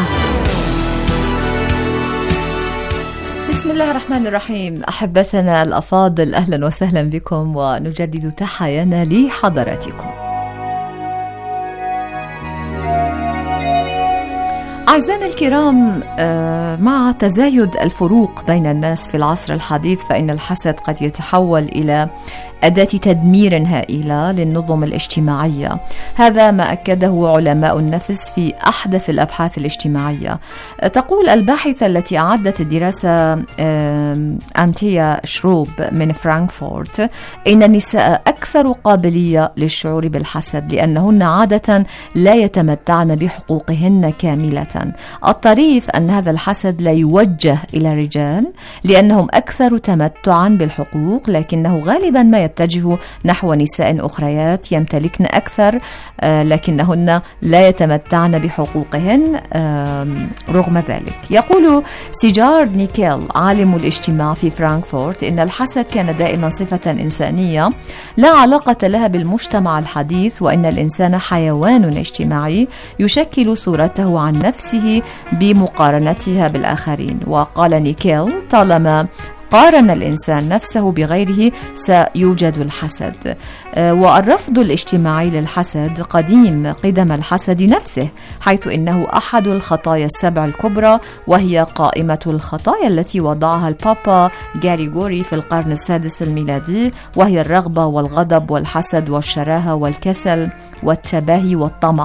بسم الله الرحمن الرحيم. أحبتنا الأفاضل، أهلا وسهلا بكم ونجدد تحيانا لحضراتكم. أعزائنا الكرام، مع تزايد الفروق بين الناس في العصر الحديث فإن الحسد قد يتحول إلى أداة تدمير هائلة للنظم الاجتماعية. هذا ما أكده علماء النفس في أحدث الأبحاث الاجتماعية. تقول الباحثة التي أعدت الدراسة أنتيا شروب من فرانكفورت إن النساء أكثر قابلية للشعور بالحسد لأنهن عادة لا يتمتعن بحقوقهن كاملة. الطريف أن هذا الحسد لا يوجه إلى الرجال لأنهم أكثر تمتعا بالحقوق، لكنه غالبا ما يتجه نحو نساء أخريات يمتلكن أكثر لكنهن لا يتمتعن بحقوقهن رغم ذلك. يقول سيجار نيكيل عالم الاجتماع في فرانكفورت إن الحسد كان دائما صفة إنسانية لا علاقة لها بالمجتمع الحديث، وإن الإنسان حيوان اجتماعي يشكل صورته عن نفسه بمقارنتها بالآخرين. وقال نيكيل: طالما قارن الإنسان نفسه بغيره سيوجد الحسد. والرفض الاجتماعي للحسد قديم قدم الحسد نفسه، حيث إنه أحد الخطايا السبع الكبرى، وهي قائمة الخطايا التي وضعها البابا غاريغوري في القرن السادس الميلادي، وهي الرغبة والغضب والحسد والشراهة والكسل والتباهي والطمع.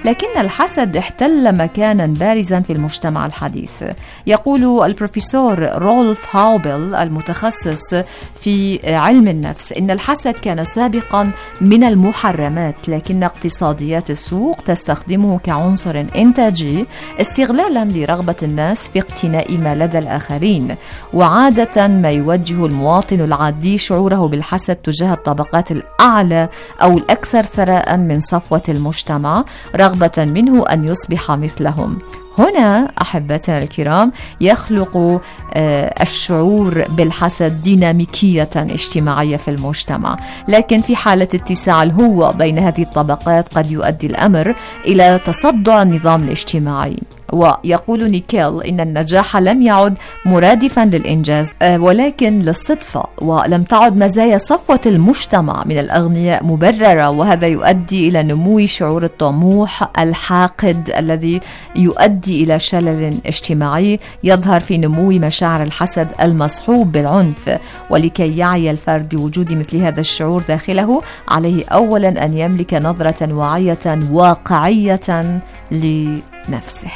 لكن الحسد احتل مكانا بارزا في المجتمع الحديث. يقول البروفيسور رولف هاوبل المتخصص في علم النفس إن الحسد كان سابقا من المحرمات، لكن اقتصاديات السوق تستخدمه كعنصر إنتاجي استغلالا لرغبة الناس في اقتناء ما لدى الآخرين. وعادة ما يوجه المواطن العادي شعوره بالحسد تجاه الطبقات الأعلى أو الأكثر ثراء من صفوة المجتمع، رغبة منه أن يصبح مثلهم. هنا أحبتنا الكرام يخلق الشعور بالحسد ديناميكية اجتماعية في المجتمع، لكن في حالة اتساع الهوة بين هذه الطبقات قد يؤدي الأمر إلى تصدع النظام الاجتماعي. ويقول نيكيل إن النجاح لم يعد مرادفا للإنجاز ولكن للصدفة، ولم تعد مزايا صفوة المجتمع من الأغنياء مبررة، وهذا يؤدي إلى نمو شعور الطموح الحاقد الذي يؤدي إلى شلل اجتماعي يظهر في نمو مشاعر الحسد المصحوب بالعنف. ولكي يعي الفرد بوجود مثل هذا الشعور داخله، عليه أولا أن يملك نظرة واعية واقعية لنفسه.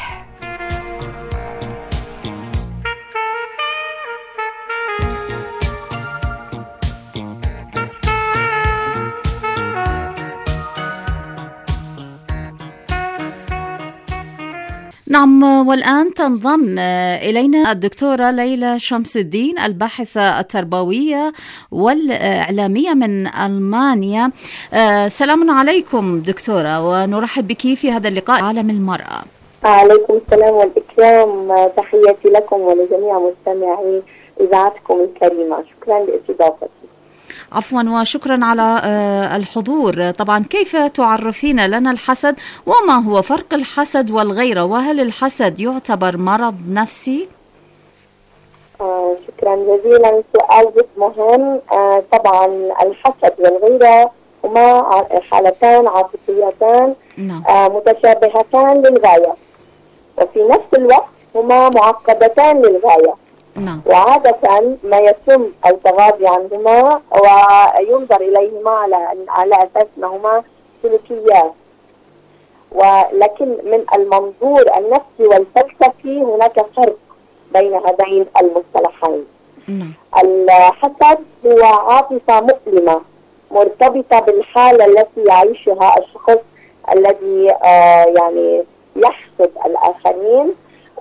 نعم، والآن تنضم إلينا الدكتورة ليلى شمس الدين الباحثة التربوية والإعلامية من ألمانيا. سلام عليكم دكتورة، ونرحب بك في هذا اللقاء عالم المرأة. عليكم السلام والإكرام، تحياتي لكم ولجميع مستمعي إذاعتكم الكريمة. شكرا لاستضافتي. عفوا وشكرا على الحضور. طبعا كيف تعرفين لنا الحسد، وما هو فرق الحسد والغيرة، وهل الحسد يعتبر مرض نفسي؟ آه شكرا جزيلا، سؤال جد مهم. آه طبعا الحسد والغيرة هما حالتان عاطفيتان آه متشابهتان للغاية، وفي نفس الوقت هما معقدتان للغاية. نعم. وعادة ما يتم التغاضي عنهما وينظر إليهما على على أساس أنهما سلوكيات، ولكن من المنظور النفسي والفلسفي هناك فرق بين هذين المصطلحين. نعم. الحسد هو عاطفة مؤلمة مرتبطة بالحالة التي يعيشها الشخص الذي آه يعني يحسد الآخرين،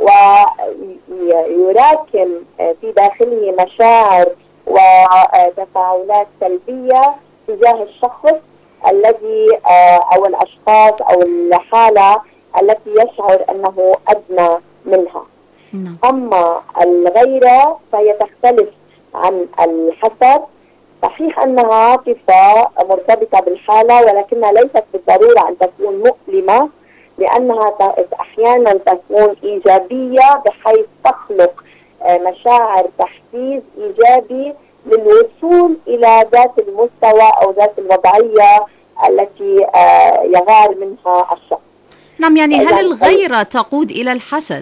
ويراكم في داخله مشاعر وتفاعلات سلبية تجاه الشخص الذي أو الأشخاص أو الحالة التي يشعر أنه أدنى منها. أما الغيرة فهي تختلف عن الحسد. صحيح أنها عاطفة مرتبطة بالحالة، ولكنها ليست بالضرورة أن تكون مؤلمة، لأنها أحيانا تكون إيجابية بحيث تخلق مشاعر تحفيز إيجابي للوصول إلى ذات المستوى أو ذات الوضعية التي يغار منها الشخص. نعم، يعني هل الغيرة تقود إلى الحسد؟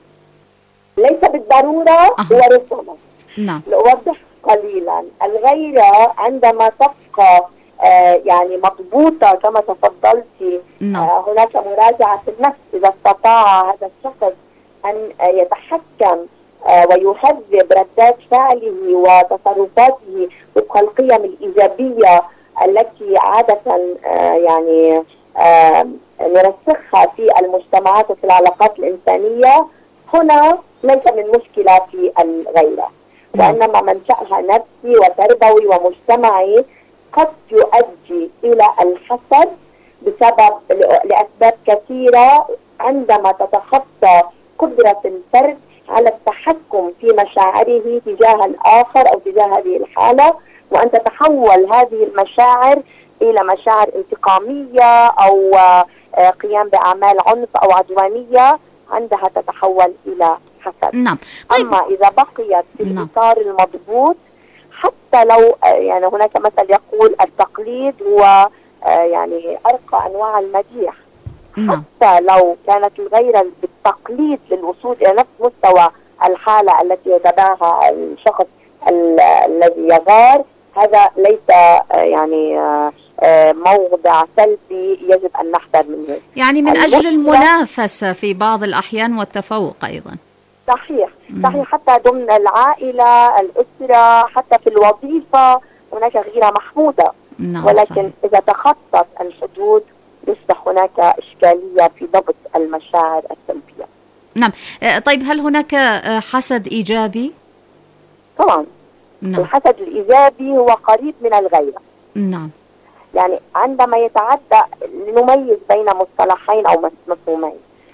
ليس بالضرورة. أه. وربما نعم. لأوضح قليلا، الغيرة عندما تبقى آه يعني مضبوطة كما تفضلتي، آه هناك مراجعة في النفس. إذا استطاع هذا الشخص أن آه يتحكم آه ويهذب ردات فعله وتصرفاته وفق القيم الإيجابية التي عادة آه يعني آه نرسخها في المجتمعات وفي العلاقات الإنسانية، هنا ليس من مشكلة في الغيرة، وإنما منشأها نفسي وتربوي ومجتمعي قد يؤدي إلى الحسد بسبب لأسباب كثيرة. عندما تتخطى قدرة الفرد على التحكم في مشاعره تجاه الآخر أو تجاه هذه الحالة، وأن تتحول هذه المشاعر إلى مشاعر انتقامية أو قيام بأعمال عنف أو عدوانية، عندها تتحول إلى حسد. نعم. طيب. أما إذا بقيت في الإطار المضبوط، حتى لو يعني هناك مثل يقول التقليد هو يعني أرقى أنواع المديح. نعم. حتى لو كانت الغيرة بالتقليد للوصول إلى نفس مستوى الحالة التي يتبعها الشخص الذي يغار، هذا ليس يعني موضع سلبي يجب أن نحذر منه. يعني من أجل المنافسة في بعض الأحيان والتفوق أيضا. صحيح صحيح. حتى ضمن العائلة، الأسرة، حتى في الوظيفة هناك غيرة محمودة. نعم ولكن صحيح. إذا تخطت الحدود يصبح هناك إشكالية في ضبط المشاعر السلبية. نعم. طيب هل هناك حسد إيجابي؟ طبعا. نعم. الحسد الإيجابي هو قريب من الغيرة. نعم. يعني عندما يتعدى، لنميز بين مصطلحين أو مفهومين.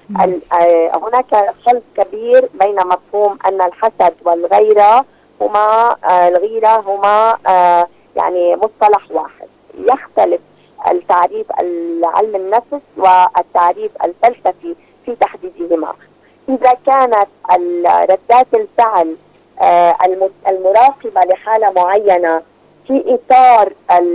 هناك خلط كبير بين مفهوم أن الحسد والغيرة هما الغيرة هما يعني مصطلح واحد. يختلف التعريف علم النفس والتعريف الفلسفي في تحديدهما. إذا كانت ردات الفعل المراقبة لحالة معينة في إطار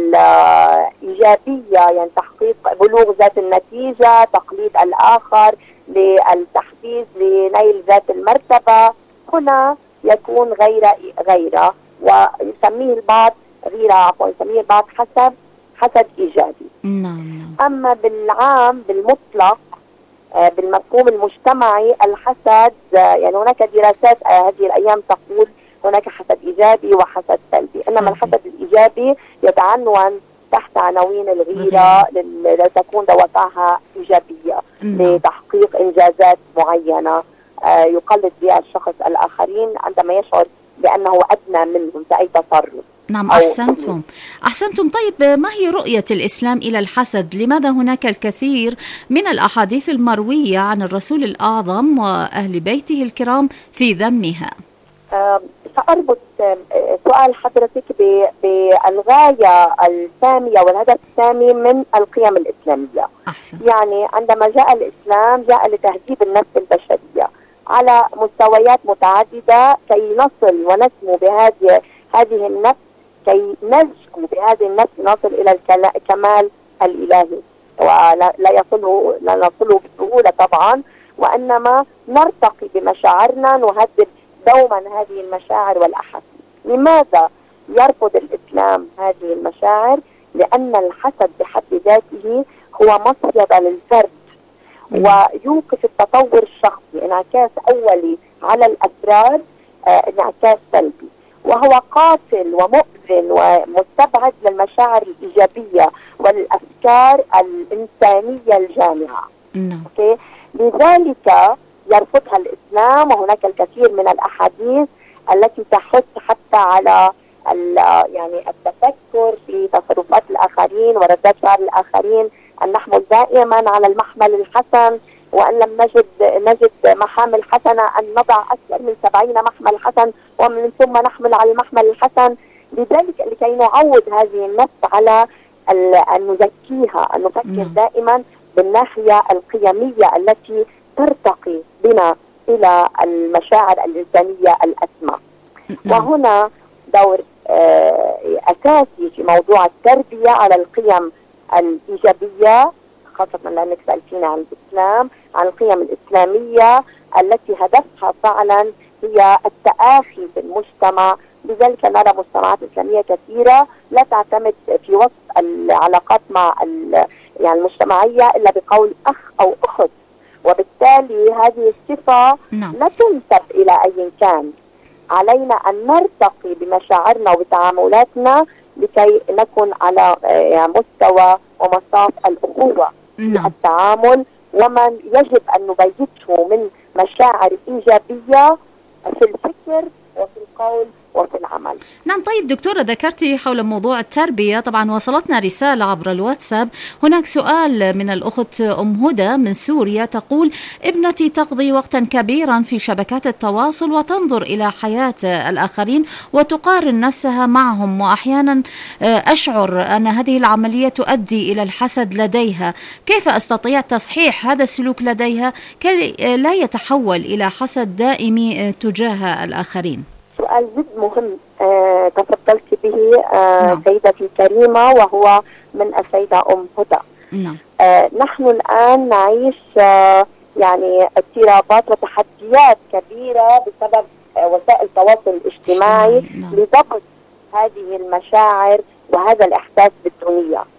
الإيجابية، يعني تحقيق بلوغ ذات النتيجة، تقليد الآخر للتحفيز لنيل ذات المرتبة، هنا يكون غيرة غيرة ويسميه البعض غيرة عفوا يسميه البعض حسد حسد إيجابي. نعم. أما بالعام بالمطلق بالمفهوم المجتمعي الحسد، يعني هناك دراسات هذه الأيام تقول هناك حسد إيجابي وحسد سلبي. إنما صحيح. الحسد الإيجابي يتعنون تحت عناوين الغيرة لتكون دوافعها إيجابية. نعم. لتحقيق إنجازات معينة يقلد بها الشخص الآخرين عندما يشعر بأنه أدنى منهم في أي تصرف. نعم أحسنتم أحسنتم. طيب ما هي رؤية الإسلام إلى الحسد؟ لماذا هناك الكثير من الأحاديث المروية عن الرسول الأعظم وأهل بيته الكرام في ذمها؟ أه سأربط سؤال حضرتك بالغاية السامية والهدف السامي من القيم الإسلامية. أحسن. يعني عندما جاء الإسلام جاء لتهذيب النفس البشرية على مستويات متعددة كي نصل ونسمو بهذه هذه النفس، كي نزكو بهذه النفس نصل إلى الكمال الإلهي، ولا لا يصله لا نصله بسهولة طبعا، وإنما نرتقي بمشاعرنا، نهذب دوما هذه المشاعر والأحاسيس. لماذا يرفض الإسلام هذه المشاعر؟ لأن الحسد بحد ذاته هو مصيدة للفرد ويوقف التطور الشخصي، انعكاس أولي على الأفراد، آه انعكاس سلبي، وهو قاتل ومؤذن ومستبعد للمشاعر الإيجابية والأفكار الإنسانية الجامعة. نعم. أوكي؟ لذلك يرفضها الإسلام، وهناك الكثير من الأحاديث التي تحث حتى على يعني التفكر في تصرفات الآخرين وردات فعل الآخرين، أن نحمل دائما على المحمل الحسن، وأن لم نجد نجد محامل حسنة أن نضع أكثر من سبعين محمل حسن ومن ثم نحمل على المحمل الحسن. لذلك لكي نعود هذه النفس على أن نزكيها، أن نفكر م. دائما بالناحية القيمية التي ترتقي بنا إلى المشاعر الإنسانية الأسمى. م. وهنا دور أساسي في موضوع التربية على القيم الإيجابية، خاصة لأنك سألتينا عن الإسلام، عن القيم الإسلامية التي هدفها فعلا هي التآخي بالمجتمع. لذلك نرى مجتمعات إسلامية كثيرة لا تعتمد في وصف العلاقات مع يعني المجتمعية إلا بقول أخ أو أخت، وبالتالي هذه الصفة نعم. لا تنسب إلى أي كان. علينا أن نرتقي بمشاعرنا وبتعاملاتنا لكي نكون على مستوى ومصاف الأخوة نعم. في التعامل، ومن يجب أن نبيته من مشاعر إيجابية في الفكر وفي القول وفي العمل. نعم. طيب دكتورة، ذكرتي حول موضوع التربية، طبعا وصلتنا رسالة عبر الواتساب. هناك سؤال من الأخت أم هدى من سوريا تقول: ابنتي تقضي وقتا كبيرا في شبكات التواصل وتنظر إلى حياة الآخرين وتقارن نفسها معهم، وأحيانا أشعر أن هذه العملية تؤدي إلى الحسد لديها. كيف أستطيع تصحيح هذا السلوك لديها كي لا يتحول إلى حسد دائمي تجاه الآخرين؟ سؤال جد مهم آه، تفضلت به آه، نعم. سيدتي الكريمة، وهو من السيدة أم هدى. نعم. آه، نحن الآن نعيش آه، يعني اضطرابات وتحديات كبيرة بسبب آه، وسائل التواصل الاجتماعي. نعم. لضبط هذه المشاعر وهذا الإحساس بالدنيا.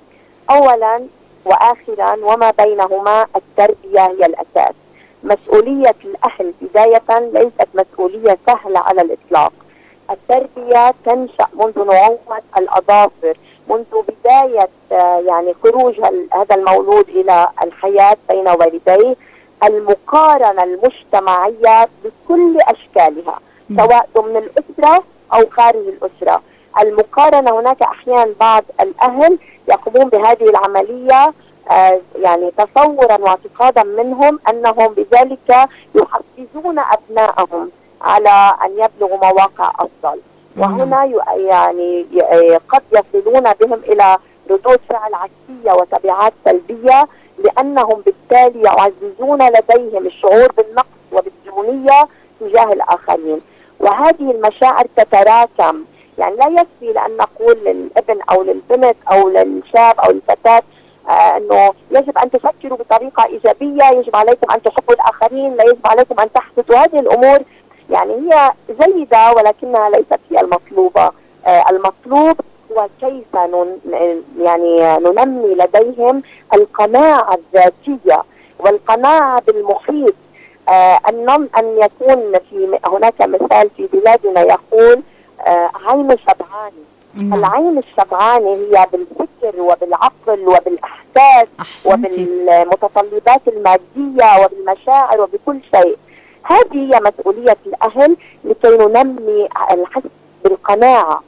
أولا وآخرا وما بينهما التربية هي الأساس. مسؤولية الأهل بداية ليست مسؤولية سهلة على الإطلاق. التربية تنشأ منذ نعومة الأظافر، منذ بداية يعني خروج هذا المولود إلى الحياة بين والديه. المقارنة المجتمعية بكل أشكالها سواء ضمن الأسرة أو خارج الأسرة. المقارنة هناك أحيانا بعض الأهل يقومون بهذه العملية آه يعني تصورا واعتقادا منهم أنهم بذلك يحفزون أبنائهم على أن يبلغوا مواقع أفضل، وهنا يعني قد يصلون بهم إلى ردود فعل عكسية وتبعات سلبية، لأنهم بالتالي يعززون لديهم الشعور بالنقص وبالدونية تجاه الآخرين، وهذه المشاعر تتراكم. يعني لا يكفي لأن نقول للابن أو للبنت أو للشاب أو الفتاة آه أنه يجب أن تفكروا بطريقة إيجابية، يجب عليكم أن تحبوا الآخرين، لا يجب عليكم أن تحسدوا. هذه الأمور يعني هي جيدة ولكنها ليست هي المطلوبة. آه المطلوب هو كيف نن يعني ننمي لديهم القناعة الذاتية والقناعة بالمحيط. آه أن أن يكون في هناك مثال في بلادنا يقول آه عين شبعاني. مم. العين الشبعانة هي بالفكر وبالعقل وبالإحساس وبالمتطلبات المادية وبالمشاعر وبكل شيء. هذه هي مسؤولية الأهل لكي ننمي الحس بالقناعة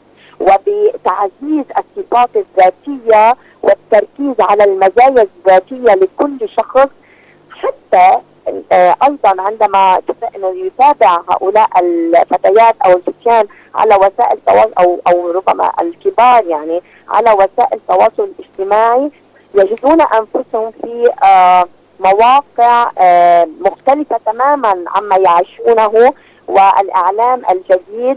وبتعزيز الصفات الذاتية والتركيز على المزايا الذاتية لكل شخص. حتى آه أيضا عندما يتابع هؤلاء الفتيات أو الفتيان على وسائل التواصل أو, أو ربما الكبار يعني على وسائل التواصل الاجتماعي، يجدون أنفسهم في آه مواقع آه مختلفة تماما عما يعيشونه، والإعلام الجديد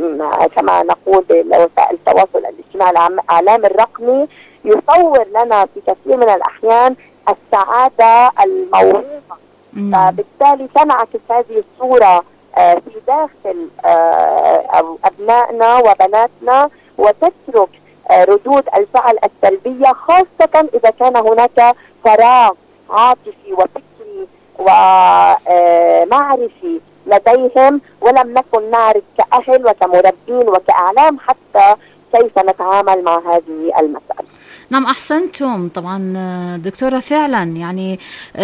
كما نقول بوسائل التواصل الاجتماعي الإعلام الرقمي يصور لنا في كثير من الأحيان السعادة الموهومة. فبالتالي تنعكس هذه الصورة آه في داخل آه أبنائنا وبناتنا، وتترك آه ردود الفعل السلبية، خاصة إذا كان هناك فراغ عاطفي وفكري ومعرفي لديهم، ولم نكن نعرف كأهل وكمربين وكأعلام حتى كيف نتعامل مع هذه المسألة. نعم، أحسنتم. طبعا دكتورة فعلا يعني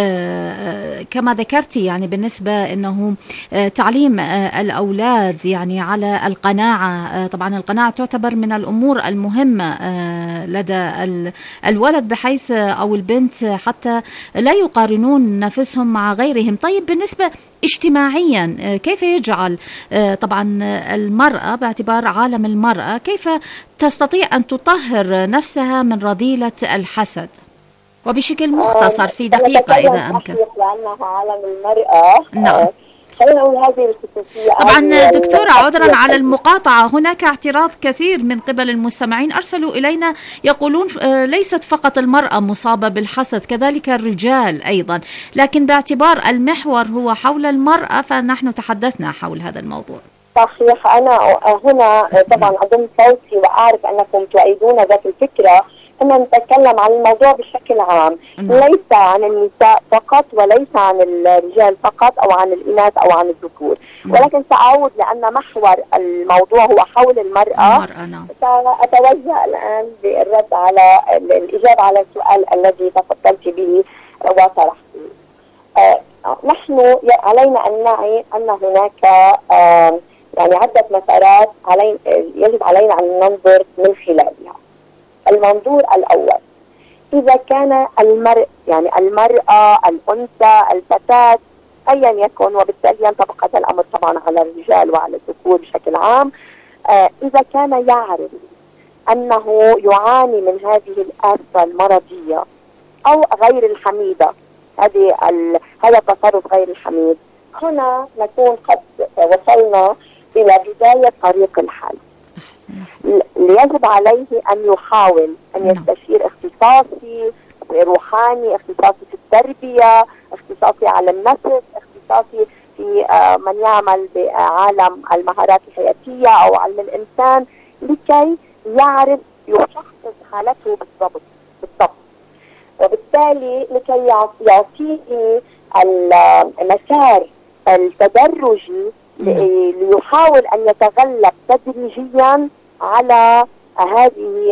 كما ذكرتي يعني بالنسبة أنه تعليم الأولاد يعني على القناعة، طبعا القناعة تعتبر من الأمور المهمة لدى الولد بحيث أو البنت حتى لا يقارنون نفسهم مع غيرهم. طيب بالنسبة اجتماعيا كيف يجعل طبعا المرأة باعتبار عالم المرأة كيف تستطيع أن تطهر نفسها من رذيلة الحسد؟ وبشكل مختصر في دقيقة إذا أمكن. لأنها عالم المرأة. نعم. هذه الخصوصية. طبعا دكتورة عذرا على المقاطعة، هناك اعتراض كثير من قبل المستمعين أرسلوا إلينا يقولون ليست فقط المرأة مصابة بالحسد، كذلك الرجال أيضا، لكن باعتبار المحور هو حول المرأة فنحن تحدثنا حول هذا الموضوع. صحيح. أنا هنا طبعا أضم صوتي وأعرف أنكم تؤيدون ذات الفكرة، أن نتكلم عن الموضوع بشكل عام. م. ليس عن النساء فقط وليس عن الرجال فقط أو عن الإناث أو عن الذكور، ولكن سأعود لأن محور الموضوع هو حول المرأة. المرأة نعم. سأتوجه الآن بالرد على الإجابة على السؤال الذي تفضلت به وطرحته. آه نحن علينا أن نعي أن هناك آه يعني عدة مسارات علينا يجب علينا أن ننظر من خلالها. المنظور الأول، إذا كان المرء يعني المرأة الأنثى الفتاة أيا يكن، وبالتالي ينطبق هذا الأمر طبعا على الرجال وعلى الذكور بشكل عام، آه إذا كان يعرف أنه يعاني من هذه الآفة المرضية أو غير الحميدة، هذه هذا التصرف غير الحميد، هنا نكون قد وصلنا إلى بداية طريق الحل. يجب عليه أن يحاول أن يستشير اختصاصي روحاني، اختصاصي في التربية، اختصاصي على النفس، اختصاصي في من يعمل بعالم المهارات الحياتية أو علم الإنسان، لكي يعرف يشخص حالته بالضبط بالضبط وبالتالي لكي يعطيه المسار التدرجي ليحاول أن يتغلب تدريجيا على هذه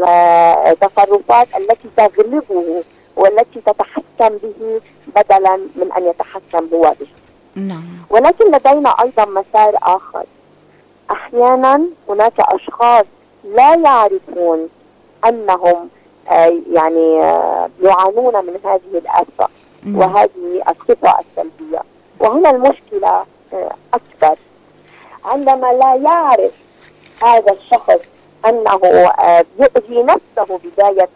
التصرفات التي تغلبه والتي تتحكم به بدلا من أن يتحكم هو به. نعم. ولكن لدينا أيضا مسار آخر. أحيانا هناك أشخاص لا يعرفون أنهم يعني يعانون من هذه الآفة وهذه الصفة السلبية، وهنا المشكلة أكبر. عندما لا يعرف هذا الشخص أنه يؤذي نفسه بداية،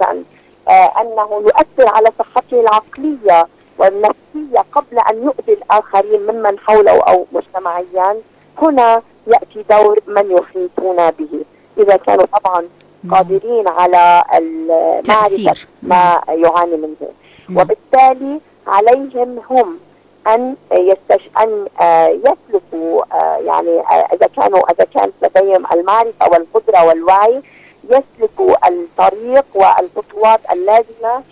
أنه يؤثر على صحته العقلية والنفسية قبل أن يؤذي الآخرين ممن حوله أو مجتمعيا، هنا يأتي دور من يحيطون به، إذا كانوا طبعا قادرين على معرفة ما يعاني منه. وبالتالي عليهم هم أن يستش أن يسلكوا، يعني إذا كانوا إذا كانت لديهم المعرفة والقدرة والوعي، يسلكوا الطريق والخطوات اللازمة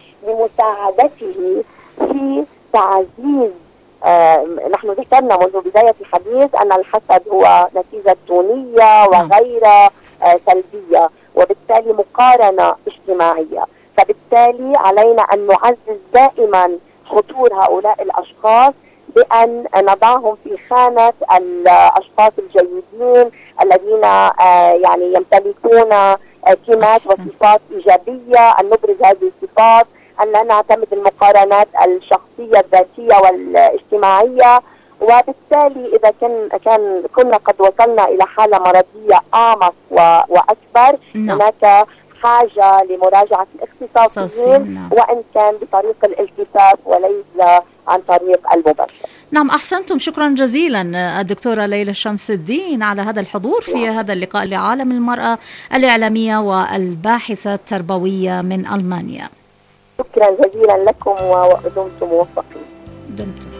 لمساعدته في تعزيز. آه نحن ذكرنا منذ بداية الحديث أن الحسد هو نتيجة دونية وغير آه سلبية، وبالتالي مقارنة اجتماعية. فبالتالي علينا أن نعزز دائما خطور هؤلاء الأشخاص بأن نضعهم في خانة الأشخاص الجيدين الذين آه يعني يمتلكون آه سمات وصفات إيجابية، أن نبرز هذه الصفات، أن لا نعتمد المقارنات الشخصية الذاتية والاجتماعية. وبالتالي إذا كان كان كنا قد وصلنا إلى حالة مرضية أعمق وأكبر، نعم. هناك حاجة لمراجعة الاختصاصيين، وإن كان بطريق الالتفاف وليس عن طريق المباشر. نعم، أحسنتم. شكرا جزيلا الدكتورة ليلى شمس الدين على هذا الحضور في نعم. هذا اللقاء لعالم المرأة الإعلامية والباحثة التربوية من ألمانيا. شكرا جزيلا لكم ودمتم موفقين. دمتم.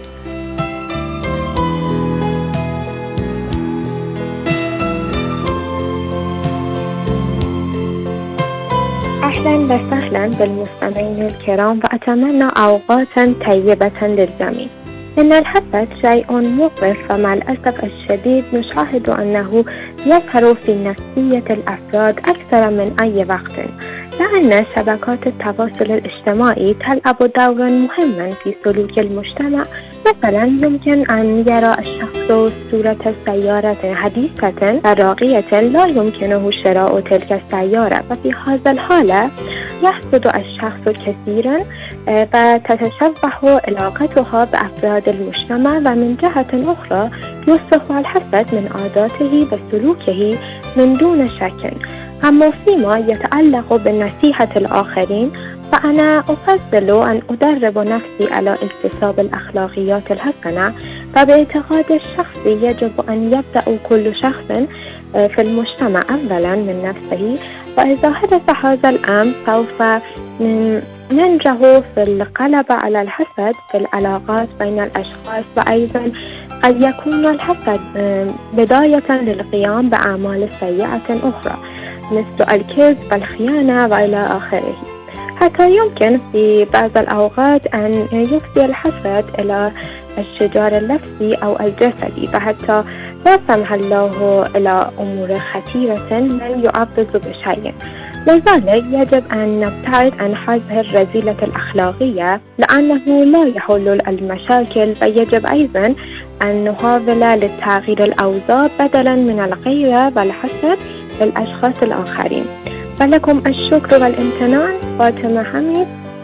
أهلا وسهلا بالمستمعين الكرام، وأتمنى أوقاتا طيبة للجميع. إن الحسد شيء مخيف، فمع الأسف الشديد نشاهد أنه يظهر في نفسية الأفراد أكثر من أي وقت، لأن شبكات التواصل الاجتماعي تلعب دورا مهما في سلوك المجتمع. مثلا يمكن أن يرى الشخص صورة سيارة حديثة راقية لا يمكنه شراء تلك السيارة، وفي هذا الحالة يحسد الشخص كثيرا فتتشبه علاقتها بأفراد المجتمع. ومن جهة أخرى يصبح الحسد من عاداته وسلوكه من دون شك. أما فيما يتعلق بالنصيحة الآخرين، فأنا أفضل أن أدرب نفسي على اكتساب الأخلاقيات الحسنة. فباعتقاد الشخصي يجب أن يبدأ كل شخص في المجتمع أولا من نفسه، وإذا حدث هذا الأمر سوف ننجح في الغلبة على الحسد في العلاقات بين الأشخاص. وأيضا قد يكون الحسد بداية للقيام بأعمال سيئة أخرى مثل الكذب والخيانة وإلى آخره. حتى يمكن في بعض الأوقات أن يفضي الحسد إلى الشجار النفسي أو الجسدي، فحتى لا سمح الله إلى أمور خطيرة لن يعبث بشيء. لذلك يجب أن نبتعد عن هذه الرذيلة الأخلاقية، لأنه لا يحل المشاكل. فيجب أيضا أن نحاول لتغيير الأوضاع بدلا من الغيرة والحسد للأشخاص الآخرين. فلكم الشكر والامتنان. فاطمة حميد.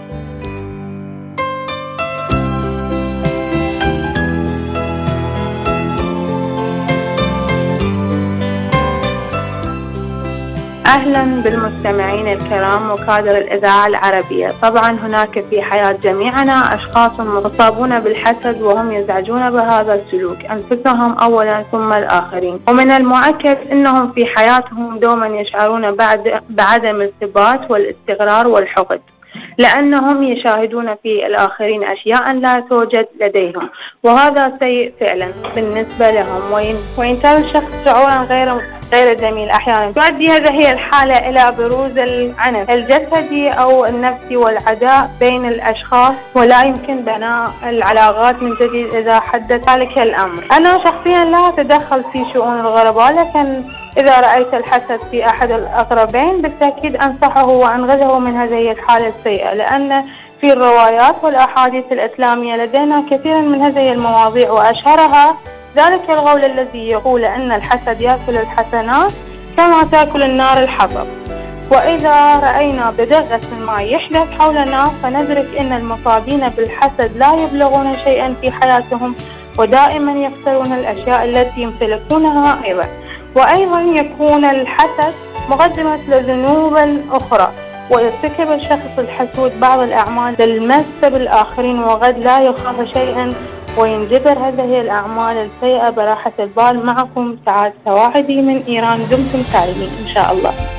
أهلا بالمستمعين الكرام وكادر الإذاعة العربية. طبعا هناك في حياة جميعنا أشخاص مصابون بالحسد وهم يزعجون بهذا السلوك أنفسهم أولا ثم الآخرين، ومن المؤكد أنهم في حياتهم دوما يشعرون بعد بعدم الثبات والاستقرار والحقد، لأنهم يشاهدون في الآخرين أشياء لا توجد لديهم، وهذا سيء فعلا بالنسبة لهم. وين وين ترى الشخص شعورا غير غير جميل أحيانا تؤدي هذه الحالة إلى بروز العنف الجسدي أو النفسي والعداء بين الأشخاص، ولا يمكن بناء العلاقات من جديد إذا حدث ذلك الأمر. أنا شخصيا لا أتدخل في شؤون الغرباء، لكن إذا رأيت الحسد في أحد الأقربين بالتأكيد أنصحه وأنقذه من هذه الحالة السيئة، لأن في الروايات والأحاديث الإسلامية لدينا كثيرا من هذه المواضيع، وأشهرها ذلك القول الذي يقول أن الحسد يأكل الحسنات كما تأكل النار الحطب. وإذا رأينا بدغة ما يحدث حولنا فندرك أن المصابين بالحسد لا يبلغون شيئا في حياتهم، ودائما يخسرون الأشياء التي يمتلكونها أيضا. وأيضا يكون الحسد مقدمة لذنوب أخرى، ويرتكب الشخص الحسود بعض الأعمال للمس بالآخرين وقد لا يخاف شيئا، وينجبر هذه الأعمال السيئة براحة البال. معكم سعاد سواعدي من إيران، دمتم سالمين إن شاء الله.